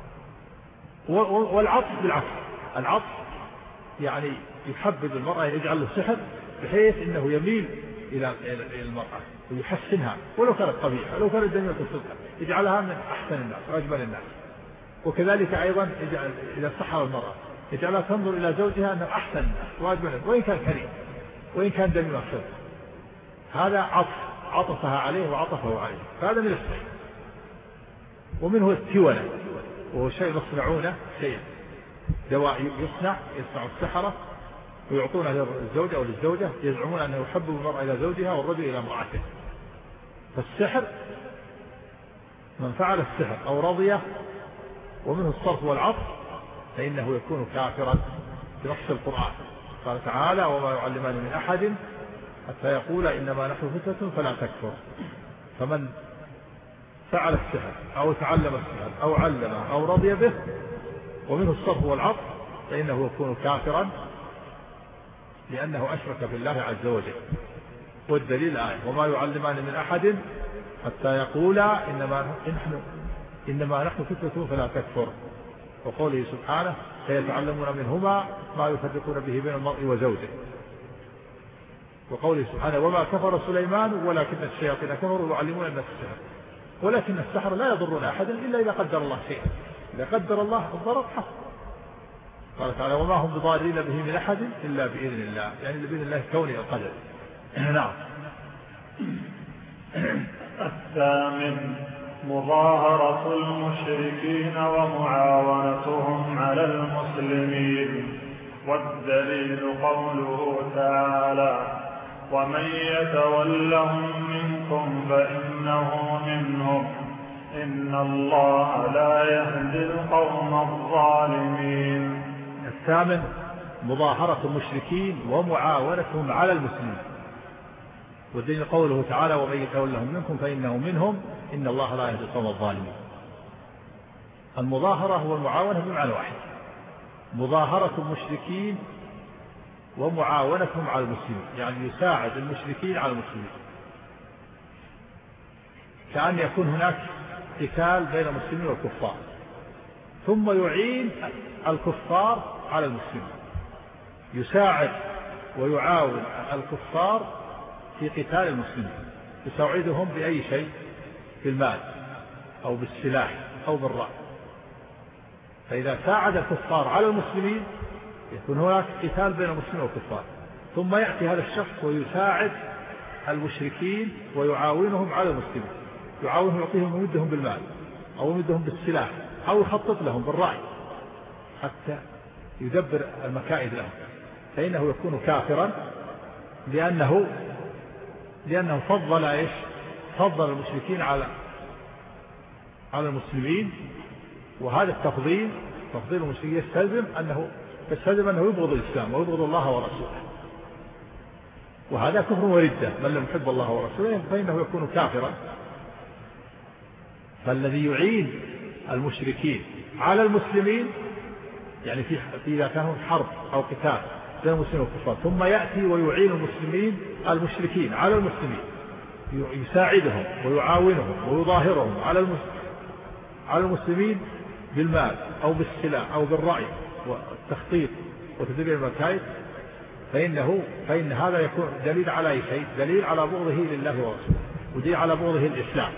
والعطف بالعكس، العطف يعني يحبب المرأة، يجعل له سحر بحيث أنه يميل إلى المرأة ويحسنها ولو كانت قبيحة ولو كانت جميلة الصدق يجعلها من أحسن الناس وأجمل الناس. وكذلك أيضا إذا سحر المرأة يجعلها تنظر إلى زوجها أنه أحسن الناس وأجمل الناس وإن كان كريم وإن كان جميل الصدق. هذا عطفها عليه وعطفه عليه، فهذا من السحر. ومنه التونة، وهو شيء يصنعونه، شيء دواء يصنع السحرة ويعطونه للزوجة أو للزوجة، يزعمون أنه يحبب المرأة إلى زوجها والرجل إلى امرأته. فالسحر من فعل السحر أو رضيه ومنه الصرف والعطف فإنه يكون كافرا بنص القرآن. قال تعالى وما يعلمان من أحد حتى يقول إنما نحن فتنة فلا تكفر. فمن فعل السحر أو تعلم السحر أو علمه أو رضي به ومنه الصرف والعطف فإنه يكون كافرا لأنه أشرك بالله عز وجل. والدليل آية وما يعلمان من أحد حتى يقولا إنما نحن فتنة فلا تكفر، وقوله سبحانه فيتعلمون منهما ما يفرقون به بين المرء وزوجه، وقوله سبحانه وما كفر سليمان ولكن الشياطين كفروا يعلمون الناس السحر ولكن السحر لا يضرون أحدا إلا إذا قدر الله شيئا. إذا قدر الله الضرر حصل. قال تعالى وما هم بضارين به من أحد إلا بإذن الله، يعني بإذن الله كوني القدر. نعم. الثامن مظاهرة المشركين ومعاونتهم على المسلمين. والدليل قوله تعالى ومن يتولهم منكم فإنه منهم إن الله لا يهدي القوم الظالمين. الثامن مظاهرة المشركين ومعاونتهم على المسلمين. والدليل قوله تعالى ومن يتولهم منكم فإنه منهم إن الله لا يهدي القوم الظالمين. المظاهرة والمعاونة بمعنى واحد، مظاهرة المشركين ومعاونتهم على المسلمين، يعني يساعد المشركين على المسلمين، كأن يكون هناك قتال بين المسلمين والكفار ثم يعين الكفار على المسلمين، يساعد ويعاون الكفار في قتال المسلمين، يساعدهم بأي شيء، بالمال أو بالسلاح أو بالرأي. فإذا ساعد الكفار على المسلمين يكون هناك قتال بين المسلمين والكفار، ثم يأتي هذا الشخص ويساعد المشركين ويعاونهم على المسلمين، يعاونهم يعطيهم ويمدهم بالمال أو يمدهم بالسلاح أو يخطط لهم بالرأي حتى يدبر المكائد لهم، فإنه يكون كافرا لأنه فضل المشركين على المسلمين. وهذا تفضيل المشركين يستلزم أنه يبغض الإسلام ويبغض الله ورسوله، وهذا كفر وردة. من لم يحب الله ورسوله فإنه يكون كافرا. فالذي يعين المشركين على المسلمين يعني إذا كانوا حرب أو قتال بين المسلمين والكفار ثم يأتي ويعين المشركين على المسلمين، يساعدهم ويعاونهم ويظاهرهم على المسلمين بالمال أو بالسلاح أو بالرأي والتخطيط وتدبير المكائد، فإن هذا يكون دليل على أي شيء؟ دليل على بغضه لله ورسوله، ودليل على بغضه الإسلام،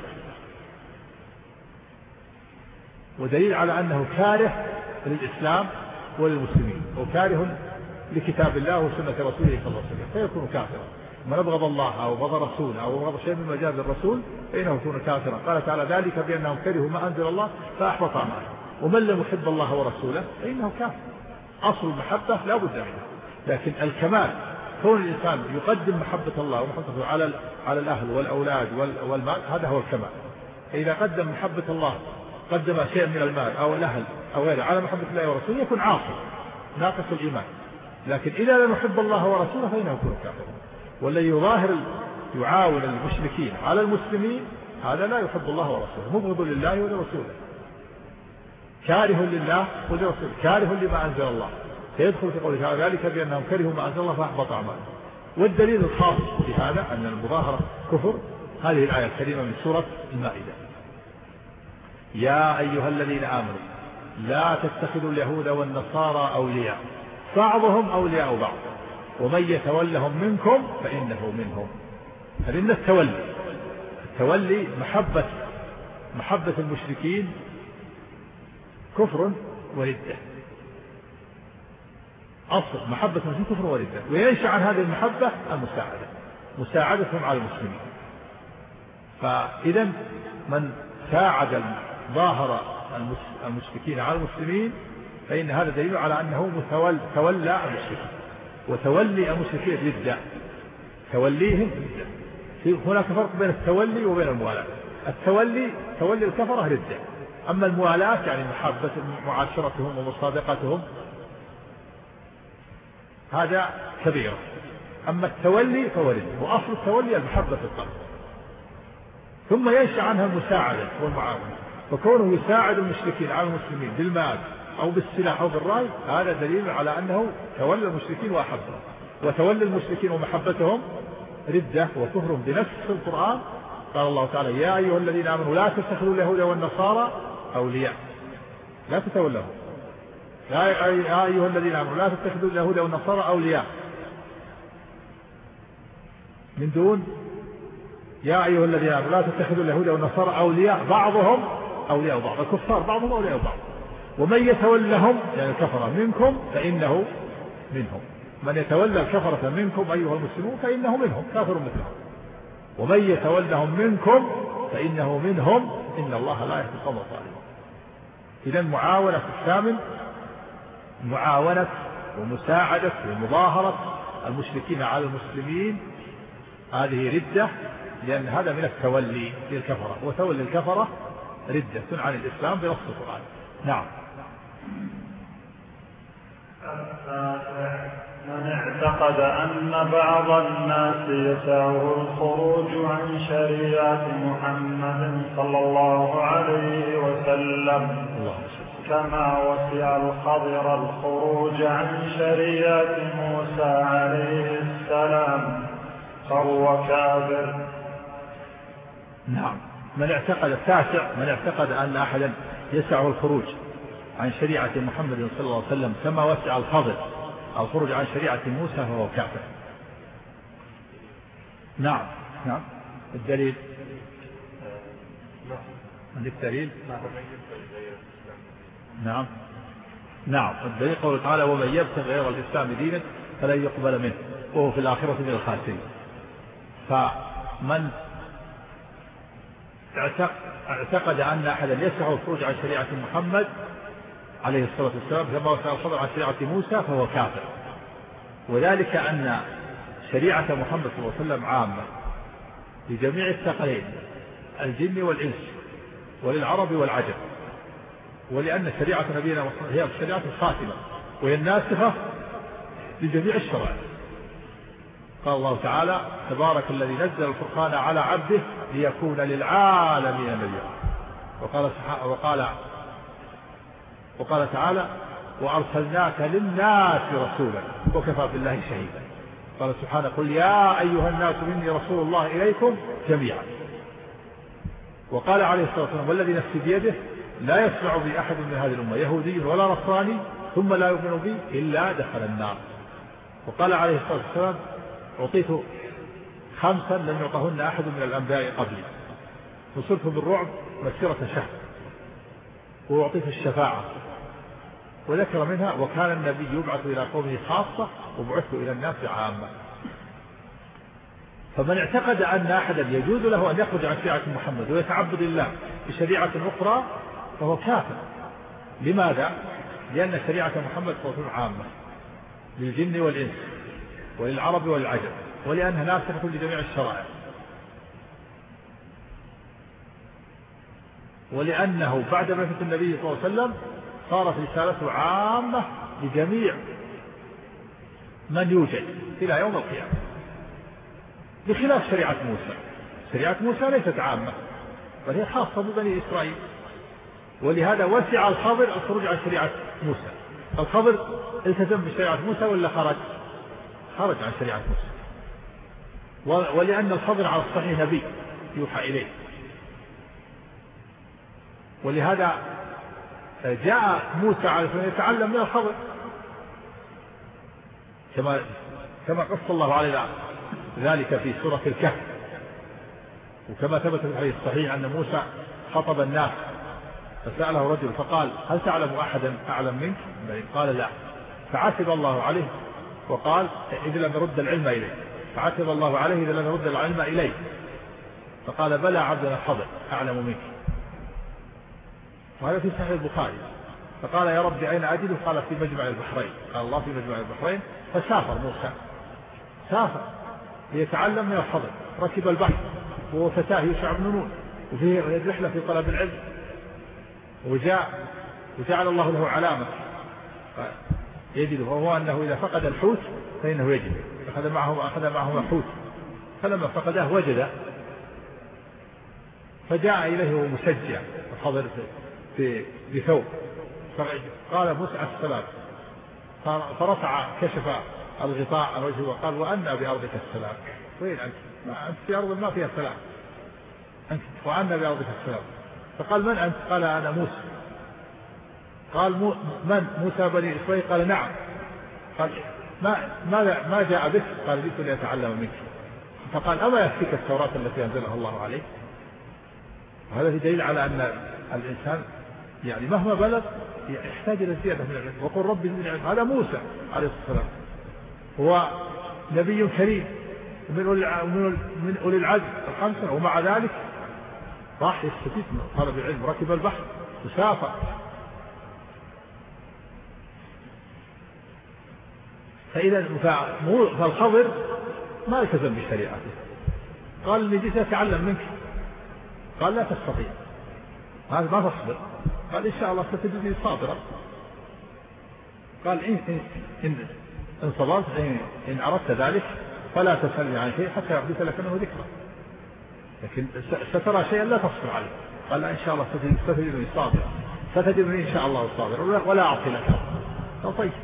ودليل على أنه كاره للإسلام وللمسلمين وكاره لكتاب الله وسنة رسوله صلى الله عليه وسلم، فيكون كافرا. من أبغض الله أو أبغض رسوله أو أبغض شيء مما جاء بالرسول فإنه يكون كافرا. قال تعالى ذلك بأنهم كرهوا ما أنزل الله فأحبط أعمالهم ومن لم يحب الله ورسوله فإنه كافر. أصل المحبة لا بد منها، لكن الكمال كون الإنسان يقدم محبة الله ومحبته على الأهل والأولاد والمال، هذا هو الكمال. إذا قدم محبة الله، قدم شيء من المال أو الأهل أو غيره على محبة الله ورسوله يكون عاصي ناقص الإيمان. لكن إذا لم يحب الله ورسوله فإنه يكون كافر. والذي يعاون المشركين على المسلمين هذا لا يحب الله ورسوله، مبغض لله ولرسوله، كاره لله ولرسوله، كاره لما أنزل الله، فيدخل في قوله تعالى ذلك بأنهم كرهوا ما أنزل الله فأحبط أعمالهم. والدليل الخاص في هذا أن المظاهرة كفر هذه الآية الكريمة من سورة المائدة: يا أيها الذين آمنوا لا تتخذوا اليهود والنصارى أولياء بعضهم أولياء بعض ومن يتولهم منكم فإنه منهم. فإن التولي محبة المشركين كفر وردة. أصل محبة المشركين كفر وردة، وينشأ عن هذه المحبة مساعدتهم على المسلمين. فإذا من ساعد ظاهر المشركين على المسلمين فإن هذا دليل على أنه تولى المشركين، وتولي المشركين ردة، توليهم ردة. هناك فرق بين التولي وبين الموالاة. تولي الكفرة ردة، أما الموالاة يعني محبة معاشرتهم ومصادقتهم هذا كبير. أما التولي فهو ردة، وأصل التولي المحبة في القلب، ثم ينشأ عنها المساعدة والمعاونة. فكونه يساعد المشركين على المسلمين بالمال أو بالسلاح أو بالرأي هذا دليل على أنه تولى المشركين وأحبهم. وتولى المشركين ومحبتهم ردة وكفر بنفس القرآن. قال الله تعالى: يا أيها الذين آمنوا لا تتخذوا اليهود والنصارى أولياء، لا تتولهم. يا أيها الذين آمنوا لا تتخذوا اليهود والنصارى أولياء من دون يا أيها الذين آمنوا لا تتخذوا اليهود والنصارى أولياء بعضهم أولياء بعض، الكفار بعضهم أولياء بعض. ومن يتولهم يعني الكفرة منكم فإنه منهم. من يتولى الكفرة منكم أيها المسلمون فإنه منهم كافر مثلهم، ومن يتولهم منكم فإنه منهم إن الله لا يهدي القوم الظالمين. إذن معاونة الشامل معاونة ومساعدة ومظاهرة المشركين على المسلمين هذه ردة، لأن هذا من التولي للكفرة، وتولي الكفرة ردة عن الإسلام بنص القرآن. نعم. من اعتقد أن بعض الناس يسعه الخروج عن شريعة محمد صلى الله عليه وسلم كما وسع الخضر الخروج عن شريعة موسى عليه السلام فهو كافر. نعم. من اعتقد أن أحدا يسعه الخروج عن شريعة محمد صلى الله عليه وسلم كما وسع الخضر الخروج عن شريعة موسى فهو كافر. نعم. نعم. الدليل عندك دليل؟ نعم. نعم. الدليل قوله تعالى ومن يبتغي غير الإسلام دينا فلن يقبل منه وهو في الآخرة من الخاسرين. فمن اعتقد أن أحدا يسعه الخروج عن شريعة محمد عليه الصلاة والسلام كما وسع الخضر عن شريعة موسى فهو كافر، وذلك أن شريعة محمد صلى الله عليه وسلم عامة لجميع الثقلين الجن والإنس وللعرب والعجم، ولأن شريعة نبينا هي الشريعة الخاتمة وهي الناسخة لجميع الشرائع. قال الله تعالى تبارك الذي نزل الفرقان على عبده ليكون للعالمين نذيرا. وقال تعالى وأرسلناك للناس رسولا وكفى بالله شهيدا. قال سبحانه قل يا أيها الناس إني رسول الله إليكم جميعا. وقال عليه الصلاة والسلام والذي نفسي بيده لا يسمع بي أحد من هذه الأمة يهودي ولا نصراني ثم لا يؤمن بي إلا دخل النار. وقال عليه الصلاة والسلام أعطيت 5 لم يعطهن أحد من الأنبياء قبلي، نصرت بالرعب مسيرة شهر، وأعطيت الشفاعة، وذكر منها وكان النبي يبعث إلى قومه خاصة وبعثت إلى الناس عامة. فمن اعتقد أن أحدا يجوز له أن يخرج عن شريعة محمد ويتعبد الله بشريعة أخرى فهو كافر. لماذا؟ لأن شريعة محمد صلى الله عليه وسلم عامة للجن والإنس وللعرب والعجم، ولأنها ناسخة لجميع الشرائع، ولأنه بعد بعثة النبي صلى الله عليه وسلم صارت رسالته عامة لجميع من يوجد إلى يوم القيامة، بخلاف شريعة موسى. شريعة موسى ليست عامة بل هي خاصة ببني إسرائيل، ولهذا وسع الخضر الخروج عن شريعة موسى. الخضر التزم بشريعة موسى ولا خرج عن شريعة موسى؟ ولأن الخضر على الصحيح نبي يوحى إليه، ولهذا جاء موسى عليه السلام يتعلم من الخضر كما قص الله عليه ذلك في سورة الكهف. وكما ثبت في الحديث الصحيح أن موسى خطب الناس فسأله رجل فقال هل تعلم أحدا أعلم منك؟ قال لا، فعتب الله عليه وقال إذ لم يرد العلم إليه، فعتب الله عليه إذ لم يرد العلم إليه، فقال بلى عبدنا الخضر أعلم منك. وهذا في صحيح البخاري. فقال يا رب أين أجده؟ قال في مجمع البحرين. قال الله في مجمع البحرين. فسافر موسى، سافر ليتعلم من الخضر، ركب البحر وهو فتاه يوشع بن نون وفيه رحلة في طلب العلم، وجعل الله له علامة يجده، وهو أنه إذا فقد الحوت فإنه يجد. أخذ معه حوت، فلما فقده وجد، فجاء إليه ومسجع الخضر بثوب، قال موسى السلام، فرفع كشف الغطاء عن وجهه وقال وأنا بأرضك السلام. وين أنت؟ أنت في أرض ما فيها السلام، أنت وأنا بأرضك السلام. فقال من أنت؟ قال أنا موسى. قال من؟ موسى بني إسرائيل. قال نعم. قال ما جاء بك؟ قال جئت لأتعلم منك. فقال أما يكفيك التوراة التي أنزلها الله عليك؟ وهذا دليل على أن الإنسان يعني مهما بلغ يحتاج إلى زيادة من العلم. وقل رب زدني علما. هذا موسى عليه الصلاة والسلام هو نبي كريم من أولي العزم الخمسة، ومع ذلك راح يستفيد من طلب العلم، ركب البحر وسافر. فالخضر ما التزم بشريعته، قال لي جيت أتعلم منك، قال لا تستطيع، هذا ما تصبر، قال إن شاء الله ستجدني صابرا. قال إن صبرت إن أردت ذلك فلا تسألني عن شيء حتى يحدث لك منه ذكرى، لكن سترى شيئا لا تصبر عليه. قال لا إن شاء الله ستجدني صابرا، ستجدني إن شاء الله صابرا ولا أعطي لك. طيب.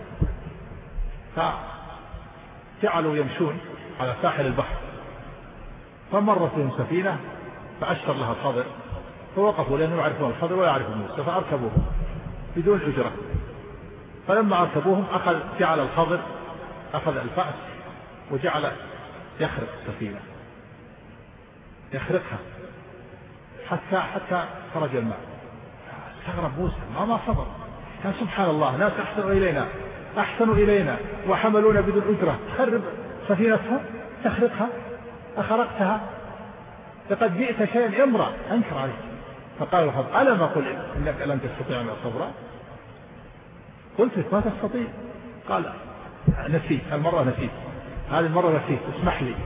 فجعلوا يمشون على ساحل البحر، فمرت بهم سفينة فأشر لها الخضر، فوقفوا لأنهم يعرفون الخضر ولا يعرفون موسى، فأركبوهم بدون أجرة. فلما أركبوهم جعل الخضر أخذ الفأس وجعل يخرق السفينة، يخرقها حتى خرج الماء. استغرب موسى ما صبر، كان سبحان الله ناس أحسنوا إلينا وحملونا بدون أجرة، خرب سفينتها تخرقها، أخرقتها، لقد جئت شيئا إمرا أنكر عليك. فقال الخضر ألم أقل إنك لن تستطيع من صبرا؟ قلت ما تستطيع. قال نسيت، المرة نسيت، هذه المرة نسيت، اسمح لي.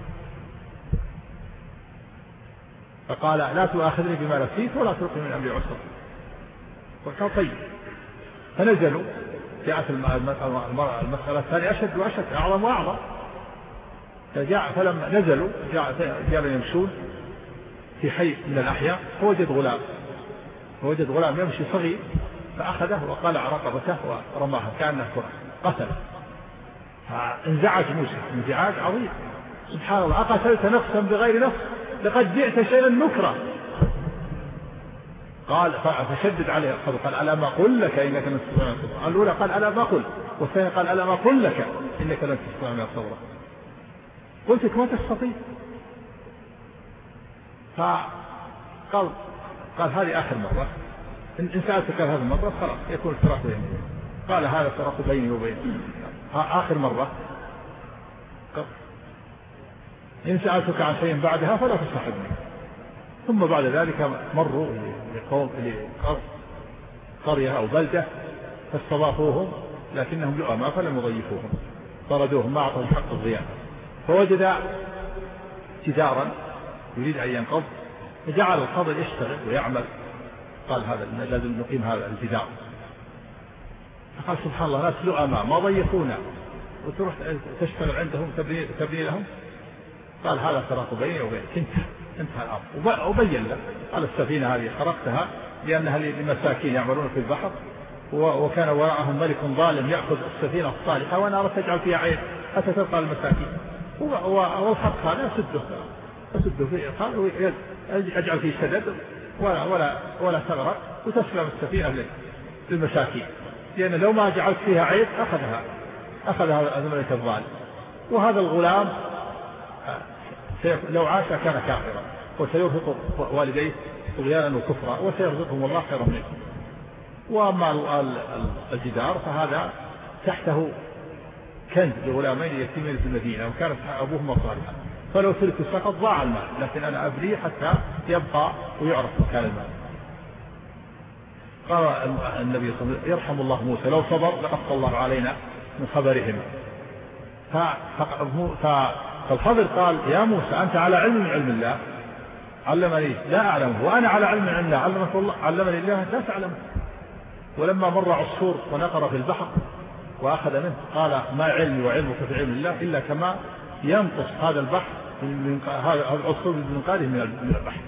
فقال لا تؤاخذني بما نسيت ولا تلقي من أمري عسرا. فقال طيب. فنزلوا، جاءت المسألة الثانية أشد وأشد، أعظم وأعظم. فلما نزلوا جاءوا يمشون في حي من الأحياء، فوجد غلام يمشي صغير، فأخذه وقلع رقبته ورماها كأنه قتل. فانزعج موسى انزعاج عظيم، سبحان الله، أقتلت نفسا بغير نفس لقد جئت شيئا نكرا. قال فشدد عليه الخضر، قال ألا ما قل لك إنك لن تستطيع من صبرا. الأولى قال ألا ما قل، والثانية قال ألا ما قل لك إنك لن تستطيع من صبرا. قلت لك ما تستطيع. قال هذه آخر مرة، إن سألتك هذه المرة خلاص يكون الفراق بيني. قال هذا الفراق بيني وبينك، آخر مرة. إن سألتك عن شيء بعدها فلا تصاحبني. ثم بعد ذلك مروا لقرية أو بلدة فاستضافوهم، لكنهم لؤماء فلم يضيفوهم، طردوهم، ما أعطوا حق الضيافة. فوجد جدارا يريد أن ينقض، فجعل الخضر يشتغل ويعمل. قال هذا لازم نقيم هذا الجدار. فقال سبحان الله ناس لؤماء ما ضيفونا وتروح تشتغل عندهم تبني لهم. قال هذا فراق بيني وبينك، انتهى الأمر. وبين له قال السفينة هذه خرقتها لأنها لمساكين يعملون في البحر، وكان وراءهم ملك ظالم يأخذ السفينة الصالحة وأنا أردت أجعل فيها عين حتى تبقى المساكين، والخرق هذا أسده فيه، قال أجعل فيه سدد ولا تغرق وتسلم السفينة للمساكين، لأن لو ما جعلت فيها عيب أخذها الملك الظالم. وهذا الغلام لو عاش كان كافرا، وسيرهق والديه طغيانا وكفرا، وسيرزقهم الله خيرا منه. وأما الجدار فهذا تحته كنز لغلامين يتيمين في المدينة، وكانت أبوهما صالحا، فلو ترك السقط ضاع المال، لكن أنا أبريه حتى يبقى ويعرف مكان المال. قال النبي صلى الله عليه وسلم يرحم الله موسى لو صبر لقص الله علينا من خبرهم. فالخضر قال يا موسى أنت على علم من علم الله علمني لا أعلمه، وأنا على علم من علم الله علمني الله لا تعلمه. ولما مر عصفور ونقر في البحر وأخذ منه قال ما علمي وعلمك في علم الله إلا كما ينقص هذا البحر هذا العصفور بمنقاره من البحر.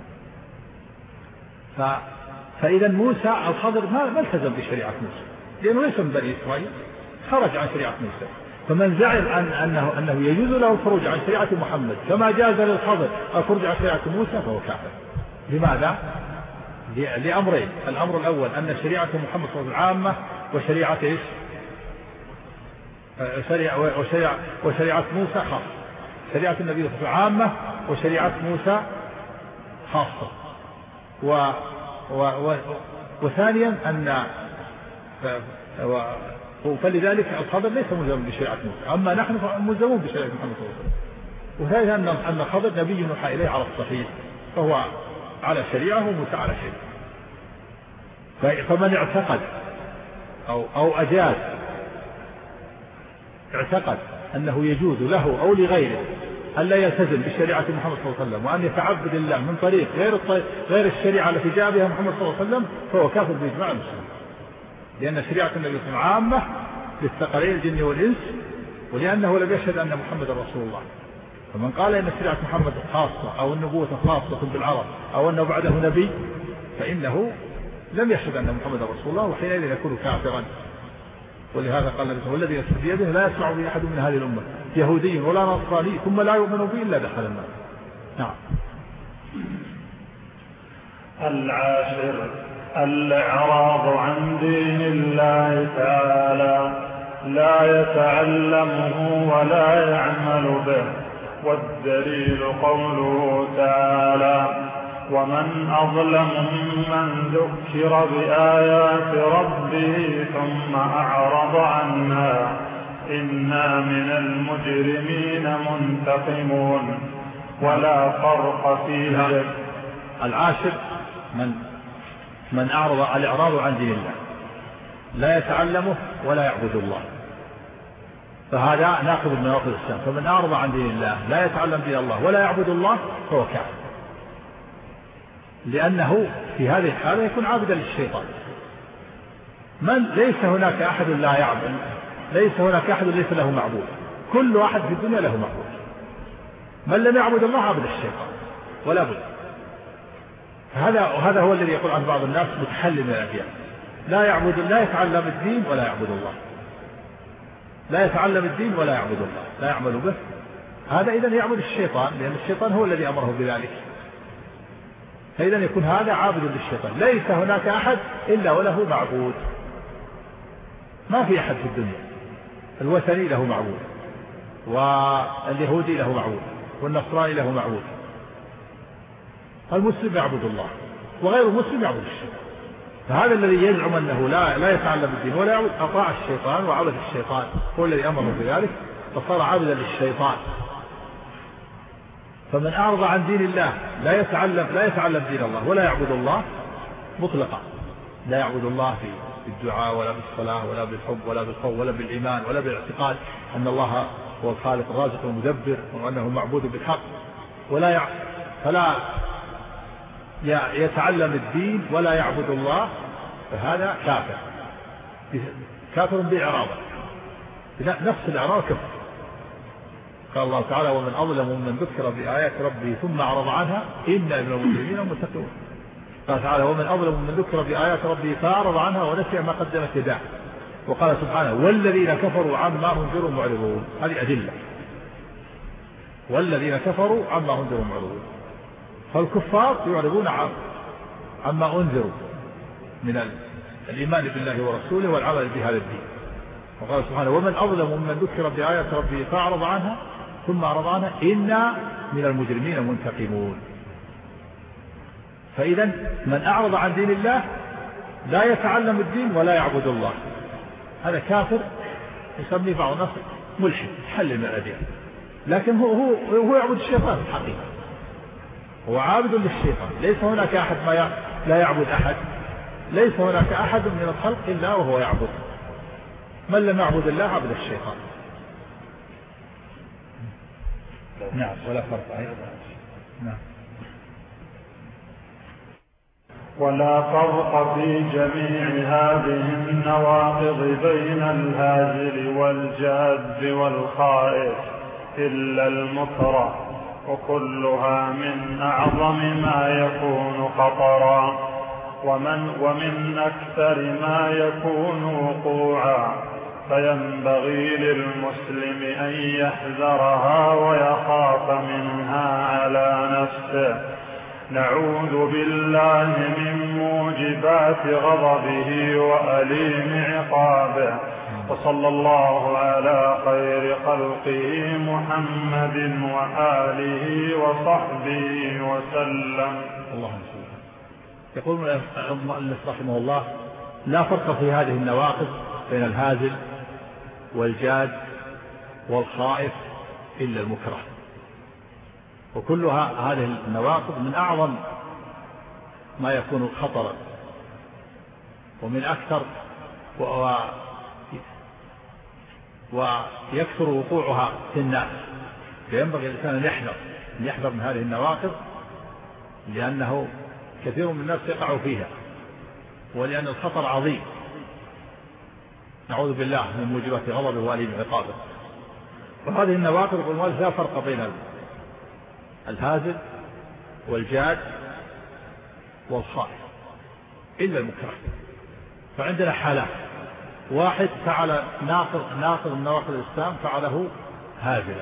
فإذا موسى الخضر ما التزم بشريعة موسى، لأنه ليس من بني إسرائيل، خرج عن شريعة موسى. فمن زعم أنه يجوز له الخروج عن شريعة محمد كما جاز للخضر الخروج عن شريعة موسى فهو كافر. لماذا؟ لأمرين: الأمر الأول أن شريعة محمد صلى الله عليه وسلم عامة، وشريعة إيش؟ وشريعة موسى خاصة. شريعة النبي صلى الله عليه وسلم عامة، وشريعة موسى خاصة. وثانيا فلذلك الخضر ليس ملزم بشريعة موسى، أما نحن ملزمون بشريعة محمد صلى الله عليه وسلم. وثالثا أن الخضر نبي يوحى إليه على الصحيح، فهو على شريعة وموسى على شريعة. فمن اعتقد أو أجاز اعتقد أنه يجوز له أو لغيره أن لا يلتزم بشريعة محمد صلى الله عليه وسلم وأن يتعبد الله من طريق غير الشريعة التي جاء بها محمد صلى الله عليه وسلم، فهو كافر بإجماع المسلمين، لأن شريعة النبي صلى الله عليه وسلم عامة للثقلين الجن والإنس، ولأنه لم يشهد أن محمد رسول الله. فمن قال إن شريعة محمد خاصة أو النبوة خاصة بالعرب أو أنه بعده نبي فإنه لم يشهد أن محمد رسول الله، وحينئذ يكون كافرا. ولهذا قال النبي والذي نفسي بيده لا يسمع به أحد من هذه الأمة يهودي ولا نصراني ثم لا يؤمن به إلا دخل النار. نعم. العاشر الإعراض عن دين الله تعالى، لا يتعلمه ولا يعمل به. والدليل قوله تعالى: ومن أظلم ممن ذكر بآيات ربه ثم أعرض عنها إنا من المجرمين منتقمون. ولا فرق في ذلك. العاشر من أعرض الإعراض عن دين الله، لا يتعلمه ولا يعبد الله، فهذا ناقض من نواقض الإسلام. فمن أعرض عن دين الله لا يتعلم دين الله ولا يعبد الله فهو كافر، لأنه في هذه الحالة يكون عابدا للشيطان. ليس هناك أحد لا يعبد، ليس هناك أحد ليس له معبود، كل واحد في الدنيا له معبود. من لم يعبد الله عبد الشيطان ولا بد. هذا هو الذي يقول عن بعض الناس متحلل من الأديان، لا يتعلم الدين ولا يعبد الله، لا يتعلم الدين ولا يعبد الله، لا يعمل به. هذا إذن يعبد الشيطان، لأن الشيطان هو الذي أمره بذلك. فإذن يكون هذا عابد للشيطان. ليس هناك أحد إلا وله معبود، ما في أحد في الدنيا. الوثني له معبود، واليهودي له معبود، والنصراني له معبود. المسلم يعبد الله، وغير المسلم يعبد الشيطان. فهذا الذي يزعم أنه لا يتعلم الدين ولا يعبد أطاع الشيطان وعبد الشيطان، هو الذي أمره بذلك فصار عابدا للشيطان. فمن أعرض عن دين الله لا يتعلم دين الله ولا يعبد الله مطلقا، لا يعبد الله في الدعاء ولا بالصلاة ولا بالحب ولا بالخوف ولا بالإيمان ولا بالاعتقاد أن الله هو الخالق الرازق المدبر وأنه معبود بالحق، فلا يتعلم الدين ولا يعبد الله، فهذا كافر بإعراضه، نفس الإعراض كفر. قال الله تعالى: ومن أظلم ممن ذكر بآيات ربه ثم أعرض عنها إنا من المجرمين منتقمون. قال تعالى: ومن أظلم ممن ذكر بآيات ربه فأعرض عنها ونسي ما قدمت يداه. وقال سبحانه: والذين كفروا عما أنذروا معرضون. هذه أدلة. والذين كفروا عما أنذروا معرضون، فالكفار يعرضون عما أنذروا من الإيمان بالله ورسوله والعمل بهذا الدين. وقال سبحانه: ومن أظلم ممن ذكر بآيات ربه فأعرض عنها ثم أعرض عنها إنا من المجرمين منتقمون. فإذا من أعرض عن دين الله لا يتعلم الدين ولا يعبد الله، هذا كافر، يسميه بعض الناس ملحد، حل من الأديان، لكن هو يعبد الشيطان الحقيقة، هو عابد للشيطان. ليس هناك أحد لا يعبد أحد، ليس هناك أحد من الخلق إلا وهو يعبد. من لم يعبد الله عبد الشيطان. نعم. ولا فرق. نعم. ولا فرق في جميع هذه النواقض بين الهازل والجاد والخائف إلا المكره، وكلها من أعظم ما يكون خطرا ومن أكثر ما يكون وقوعا، فينبغي للمسلم أن يحذرها ويخاف منها على نفسه. نعوذ بالله من موجبات غضبه وأليم عقابه. وصلى الله على خير خلقه محمد وآله وصحبه وسلم. يقول المؤلف رحمه الله: لا فرق في هذه النواقض بين الهازل والجاد والخائف إلا المكره. وكلها هذه النواقض من أعظم ما يكون خطرا ومن أكثر ويكثر وقوعها في الناس، فينبغي الإنسان أن يحذر من هذه النواقض، لأنه كثير من الناس يقع فيها، ولأن الخطر عظيم، نعوذ بالله من موجبات غضبه وأليم عقابه. وهذه النواقض والموالد لا فرق بين الهازل والجاد والخائف إلا المكره. فعندنا حالات: واحد فعل ناقض من نواقض الإسلام فعله هازلا،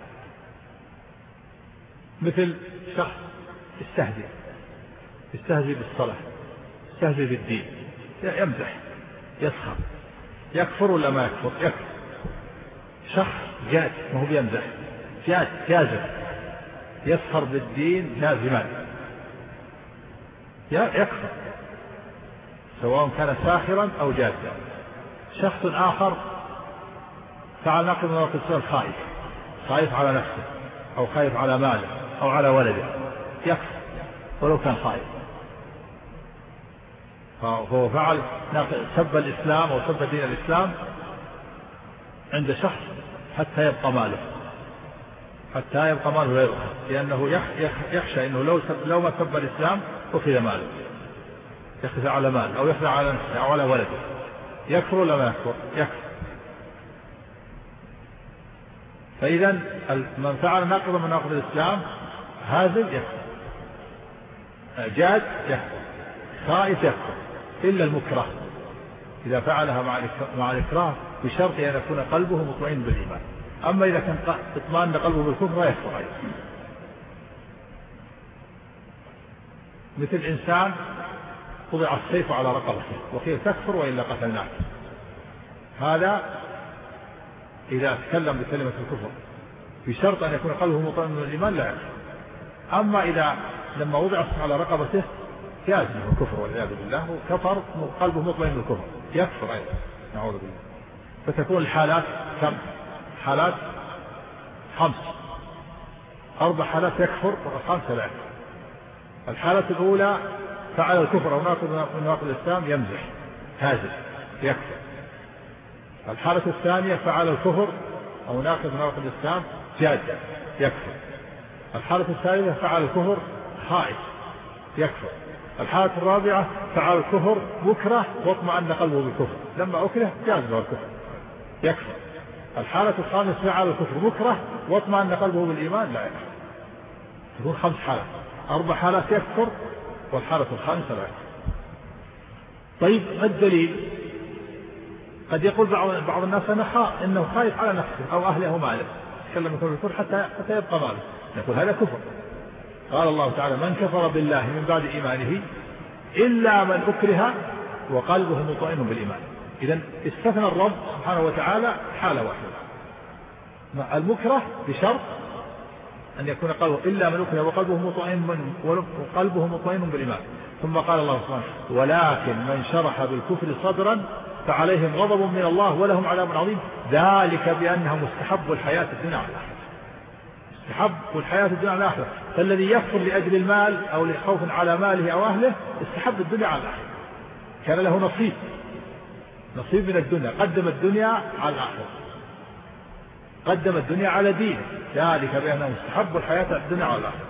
مثل شخص يستهزئ بالصلاة، يستهزئ بالدين، يمزح، يسخر، يكفر ولا ما يكفر؟ يكفر. شخص جاد، ما هو بيمزح، جازم، يسخر بالدين جازما، يكفر سواء كان ساخرا أو جادا. شخص آخر فعل ناقض من نواقض الإسلام، خايف على نفسه أو خايف على ماله أو على ولده، يكفر ولو كان خايف. فهو فعل سب الإسلام أو سب دين الإسلام عند شخص حتى يبقى ماله لا يؤخذ، لأنه يخشى أنه لو ما سب الإسلام أخذ ماله، يخشى على ماله أو يخشى على نفسه أو على ولده. يكفر ولا ما يكفر؟ يكفر. فإذا من فعل ناقضا من نواقض الإسلام هازل يكفر، جاد يكفر، خائف يكفر، إلا المكره إذا فعلها مع الإكراه بشرط أن يكون قلبه مطمئن بالإيمان. أما إذا كان اطمئن قلبه بالكفر يكفر أيضا. مثل إنسان وضع السيف على رقبته وقيل تكفر وإلا قتلناك، هذا إذا تكلم بكلمة الكفر بشرط أن يكون قلبه مطمئن بالإيمان لا يكفر. أما إذا لما وضع السيف على رقبته جاز منه الكفر والعياذ بالله وكفر قلبه مطمئن بالكفر، يكفر أيضا، نعوذ بالله. فتكون الحالات كم؟ حالات 5، 4 حالات يكفر و5 لا يكفر. الحالة الأولى فعل الكفر أو ناقض من نواقض الإسلام، يمزح، هازل، يكفر. الحالة الثانية فعل الكفر أو ناقض من نواقض الإسلام، جاد، يكفر. الحالة الثالثة فعل الكفر، خائف، يكفر. الحالة الرابعة فعل الكفر مكره واطمأن قلبه بالكفر، لما أكره جاز له الكفر، يكفر. الحالة الخامسة فعل الكفر مكره واطمأن قلبه بالإيمان لا يكفر. تكون 5 حالات، 4 حالات يكفر والحالة الخامسة لا يكفر. طيب ما الدليل؟ قد يقول بعض الناس إنه خايف على نفسه أو أهله وماله، يتكلم يكون الكفر حتى يبقى ماله، نقول هذا كفر. قال الله تعالى: من كفر بالله من بعد إيمانه إلا من أكره وقلبه مطمئن بالإيمان. إذن استثنى الرب سبحانه وتعالى حالة واحدة، المكره بشرط أن يكون قلبه إلا من أكره وقلبه مطمئن بالإيمان. ثم قال الله سبحانه: ولكن من شرح بالكفر صدرا فعليهم غضب من الله ولهم عذاب عظيم، ذلك بأنهم استحبوا الحياة الدنيا على الآخرة. استحب الحياة الدنيا على الآخرة، فالذي يكفر لأجل المال أو لخوف على ماله أو أهله استحب الدنيا على الآخرة، كان له نصيب من الدنيا، قدم الدنيا على الآخرة، قدم الدنيا على دينه، ذلك بأنهم استحبوا الحياة الدنيا على الآخرة.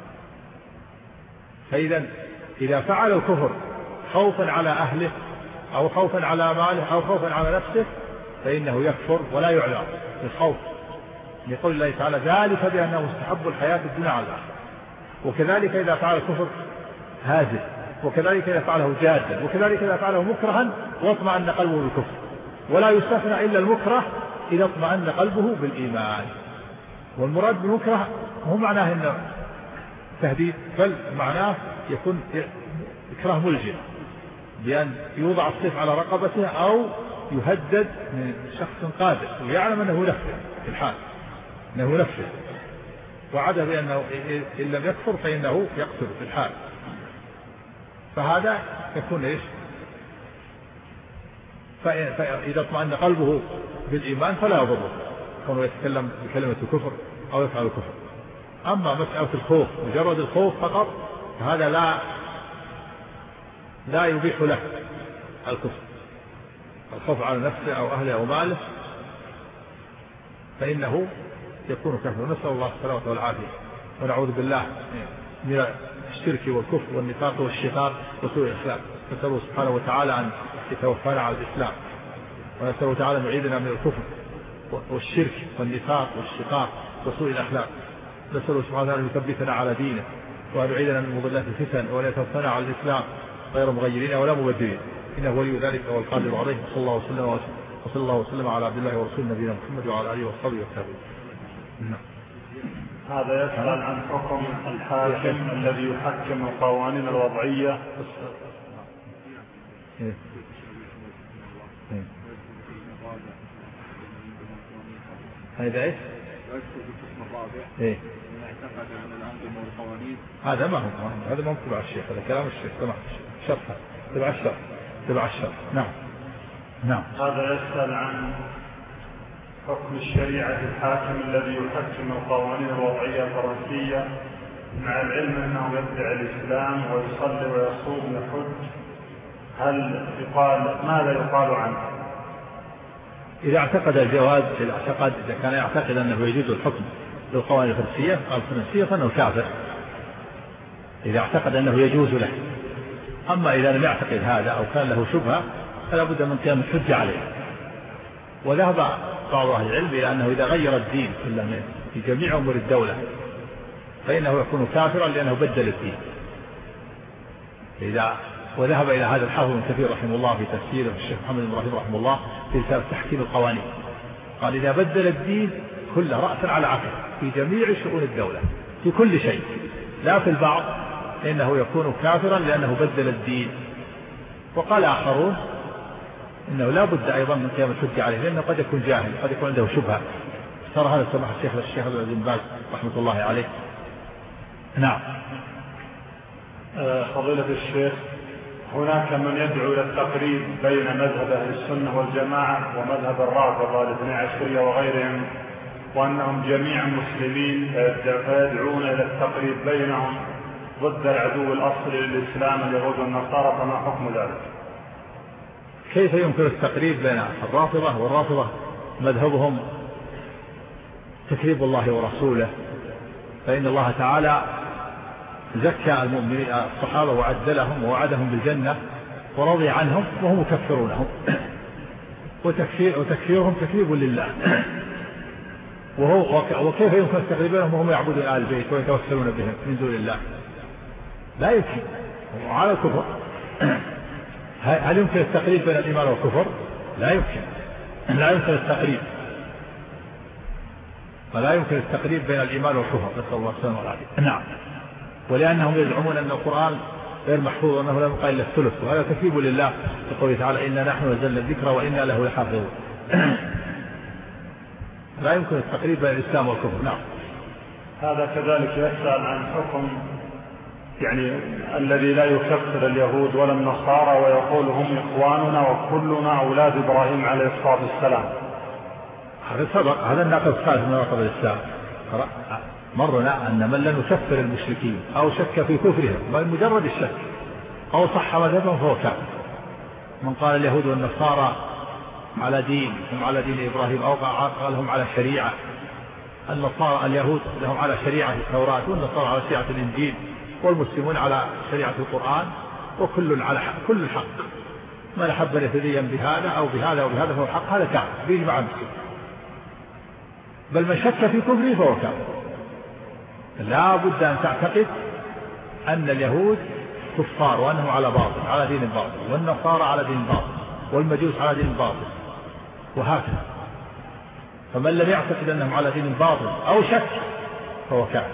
فإذا إذا فعل الكفر خوفا على أهله أو خوفا على ماله أو خوفا على نفسه فإنه يكفر ولا يعلم بالخوف، يقول الله تعالى: ذلك بأنهم استحبوا الحياة الدنيا على الآخرة. وكذلك إذا فعل الكفر هازل، وكذلك إذا فعله جادا، وكذلك إذا فعله مكرها واطمأن قلبه بالكفر. ولا يستثنى إلا المكره إذا اطمأن قلبه بالإيمان. والمراد بالمكره هو معناه إنه تهديد، بل معناه يكون إكراه ملجم بأن يوضع السيف على رقبته أو يهدد من شخص قادر ويعلم أنه ينفذ في الحال، أنه ينفذ، وعد بأنه إن لم يكفر فإنه يقتل في الحال. فهذا يكون إيش؟ فإذا اطمأن قلبه بالإيمان فلا يضره كونه يتكلم بكلمة الكفر أو يفعل الكفر. أما مسألة الخوف مجرد الخوف فقط فهذا لا يبيح له الكفر، الخوف على نفسه أو أهله أو ماله فإنه يكون كفر. نسأل الله السلامة والعافية ونعوذ بالله من الشرك والكفر والنفاق والشقاق وسوء الأخلاق. نسأله سبحانه وتعالى أن يتوفانا على الإسلام، ونسأله تعالى أن يعيدنا من الكفر والشرك والنفاق والشقاق وسوء الأخلاق. نسأله سبحانه وتعالى أن يثبتنا على دينه وأن يعيدنا من مضلات الفتن وأن يتوفانا على الإسلام غير مغيرين ولا مبدلين، إنه ولي ذلك والقادر عليه. صلى الله وسلم على عبد الله ورسول نبينا محمد وعلى آله وصحبه وسلم. هذا يسأل عن حكم الحاكم الذي يحكم القوانين الوضعية. هذا ايش؟ هذا ما هو هذا ما هو تبع الشيخ، هذا كلام الشيخ تبع الشرح تبع الشرح. نعم. هذا يسأل عن حكم الشريعة الحاكم الذي يحكم القوانين الوضعية الفرنسية مع العلم أنه يدعي الإسلام ويصلي ويصوم ويحج، هل ماذا يقال عنه؟ إذا اعتقد الجواز، إذا كان يعتقد أنه يجوز الحكم للقوانين الفرنسية فإنه كافر إذا اعتقد أنه يجوز له. أما إذا لم يعتقد هذا أو كان له شبهة فلا بد من قيام الحجة عليه. وذهب بعض أهل العلم إلى أنه إذا غير الدين كله في جميع أمور الدولة فإنه يكون كافرا لأنه بدل الدين. وذهب إلى هذا الحافظ ابن كثير رحمه الله في تفسيره الشيخ محمد بن إبراهيم رحمه الله في كتاب تحكيم القوانين، قال إذا بدل الدين كله رأسا على عقب في جميع شؤون الدولة في كل شيء لا في البعض إنه يكون كافرا لأنه بدل الدين. وقال آخرون إنه لا بد أيضا من قيام الحجة عليه لأنه قد يكون جاهل، قد يكون عنده شبهة. ترى هذا سمح الشيخ عبد العزيز بن باز رحمة الله عليه. نعم. فضيلة الشيخ، هناك من يدعو إلى التقريب بين مذهب أهل السنة والجماعة ومذهب الرافضة الاثني عشرية وغيرهم، وأنهم جميعا مسلمين فيدعون إلى التقريب بينهم ضد العدو الأصلي للإسلام اليهود والنصارى، فما حكم ذلك؟ كيف يمكن التقريب بين الرافضة والرافضة مذهبهم تكذيب الله ورسوله، فإن الله تعالى زكى المؤمنين الصحابة وعدلهم ووعدهم بالجنة ورضي عنهم وهم يكفرونهم، وتكفيرهم تكذيب لله. وكيف يمكن التقريب بينهم وهم يعبدون آل البيت ويتوسلون بهم من دون الله؟ لا يمكن، وعلى الكفر. هل يمكن التقريب بين الإيمان والكفر؟ لا يمكن التقريب، فلا يمكن التقريب بين الإيمان والكفر، نسأل الله السلامة والعافية. نعم. ولأنهم يزعمون أن القرآن غير محفوظ وأنه لا يبقى إلا الثلث، وهذا تكذيب لله يقول تعالى إنا نحن نزلنا الذكر وإنا له لحافظون. لا يمكن التقريب بين الإسلام والكفر. نعم. هذا كذلك يسأل عن حكم الذي لا يكفر اليهود ولا النصارى ويقول هم إخواننا وكلنا أولاد إبراهيم عليه الصلاة والسلام. هذا سبق، هذا الناقض الثالث من نواقض الإسلام. مرنا أن من لم يكفر المشركين أو شك في كفرهم بل مجرد الشك أو صح مذهبهم فهو كافر. من قال اليهود والنصارى على دين هم على دين إبراهيم أو قال هم على شريعة، النصارى اليهود لهم على شريعة التوراة والنصارى على شريعة الإنجيل والمسلمون على شريعة القرآن، وكل على حق، كل الحق. من أحب أن يتدين بهذا أو بهذا أو بهذا فهو حق، هذا كافر بإجماع المسلمين. بل من شك في كفره فهو كافر. لا بد أن تعتقد أن اليهود كفار وأنهم على باطل، على دين باطل، والنصارى على دين باطل، والمجوس على دين باطل، وهكذا. فمن لم يعتقد أنهم على دين باطل أو شك فهو كافر.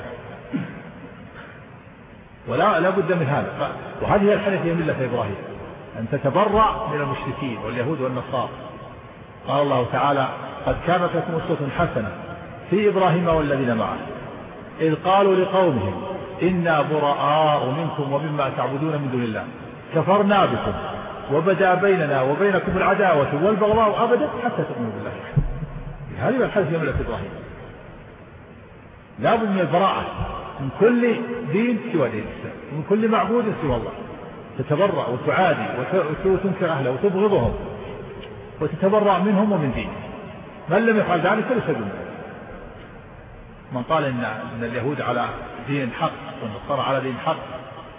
لا بد من هذا. وهذه الحنفية ملة إبراهيم، أن تتبرأ من المشركين واليهود والنصارى. قال الله تعالى قد كانت لكم أسوة حسنة في إبراهيم والذين معه إذ قالوا لقومهم إنا براء منكم ومما تعبدون من دون الله كفرنا بكم وبدا بيننا وبينكم العداوة والبغضاء أبدا حتى تؤمنوا بالله. هذه الحديث في ملة إبراهيم. لا بد من البراءة من كل دين سوى دين الإسلام، ومن كل معبود سوى الله. تتبرأ وتعادي وتنكر أهله وتبغضهم وتتبرأ منهم ومن دينهم. من لم يفعل ذلك فليس بمؤمن. من قال إن اليهود على دين حق والنصارى على دين حق،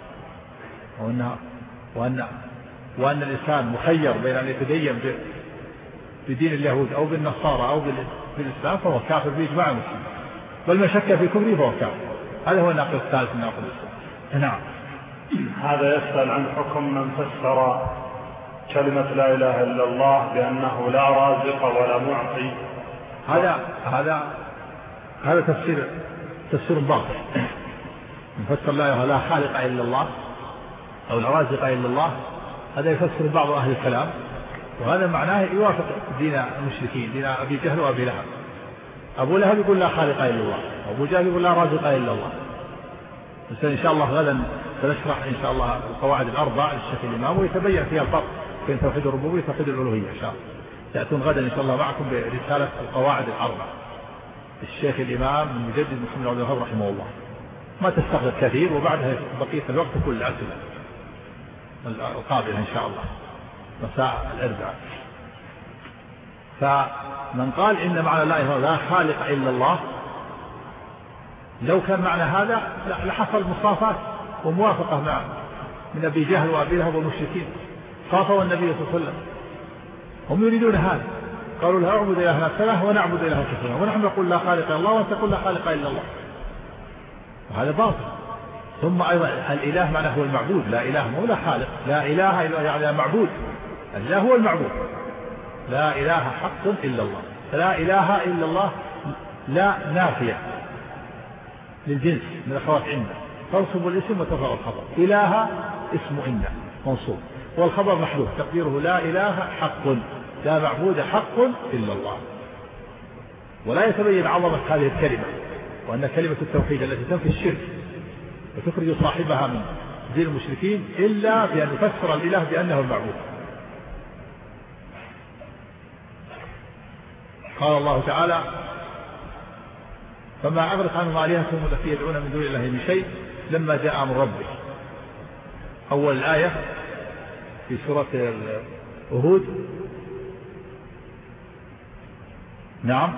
وأن الإنسان مخير بين أن يتدين بدين اليهود أو بالنصارى أو بالإسلام فهو كافر بإجماع المسلمين، بل من شك في كفره فهو كافر. هذا هو الناقض الثالث من نواقض الإسلام. نعم. هذا يسأل عن حكم من فسر كلمة لا إله إلا الله بأنه لا رازق ولا معطي. هذا تفسير باطل. يفسر لا خالق إلا الله أو لا رازق إلا الله، هذا يفسر بعض أهل الكلام، وهذا معناه يوافق دين المشركين، دين أبي جهل وأبي لهب. أبو لهب يقول لا خالق إلا الله، وأبو جهل يقول لا رازق إلا الله. بس إن شاء الله غدا سنشرح إن شاء الله القواعد الأربع للشيخ الإمام، ويتبين فيها الفرق بين توحيد الربوبية وتوحيد الألوهية. إن شاء الله تأتون غدا إن شاء الله معكم برسالة القواعد الأربع للشيخ الإمام المجدد محمد عبد الوهاب رحمه الله. ما تستغرق كثير، وبعدها بقية الوقت كل الأسئلة القابلة إن شاء الله مساء الأربعاء. فمن قال إن معنى لا خالق إلا الله، لو كان معنى هذا لحصل مصافات وموافقة مع من أبي جهل وأبي لهب والمشركين. صافوا النبي صلى الله عليه وسلم، هم يريدون هذا، قالوا لا أعبد إلهنا ثلاثة ونعبد إلهنا كثيرا، ونحن نقول لا خالق إلا الله وأنت تقول لا خالق إلا الله، وهذا باطل. ثم أيضا الإله معناه هو المعبود، لا إله مو لا خالق، لا إله إلا يعني معبود، الإله هو المعبود، لا إله حق إلا الله. لا إله إلا الله لا نافية للجنس من أخوات إن، تنصب الاسم وترفع الخبر. إله اسم إن منصوب، والخبر محذوف تقديره لا إله حق، لا معبود حق إلا الله. ولا يتبين عظمة هذه الكلمة، وأن كلمة التوحيد التي تنفي الشرك وتخرج صاحبها من دين المشركين إلا بأن يفسر الإله بأنه المعبود. قال الله تعالى فما أغرق عنهم آلهتهم التي يدعون من دون الله من شيء لما جاء أمر ربك. أول الآية في سورة هود. نعم.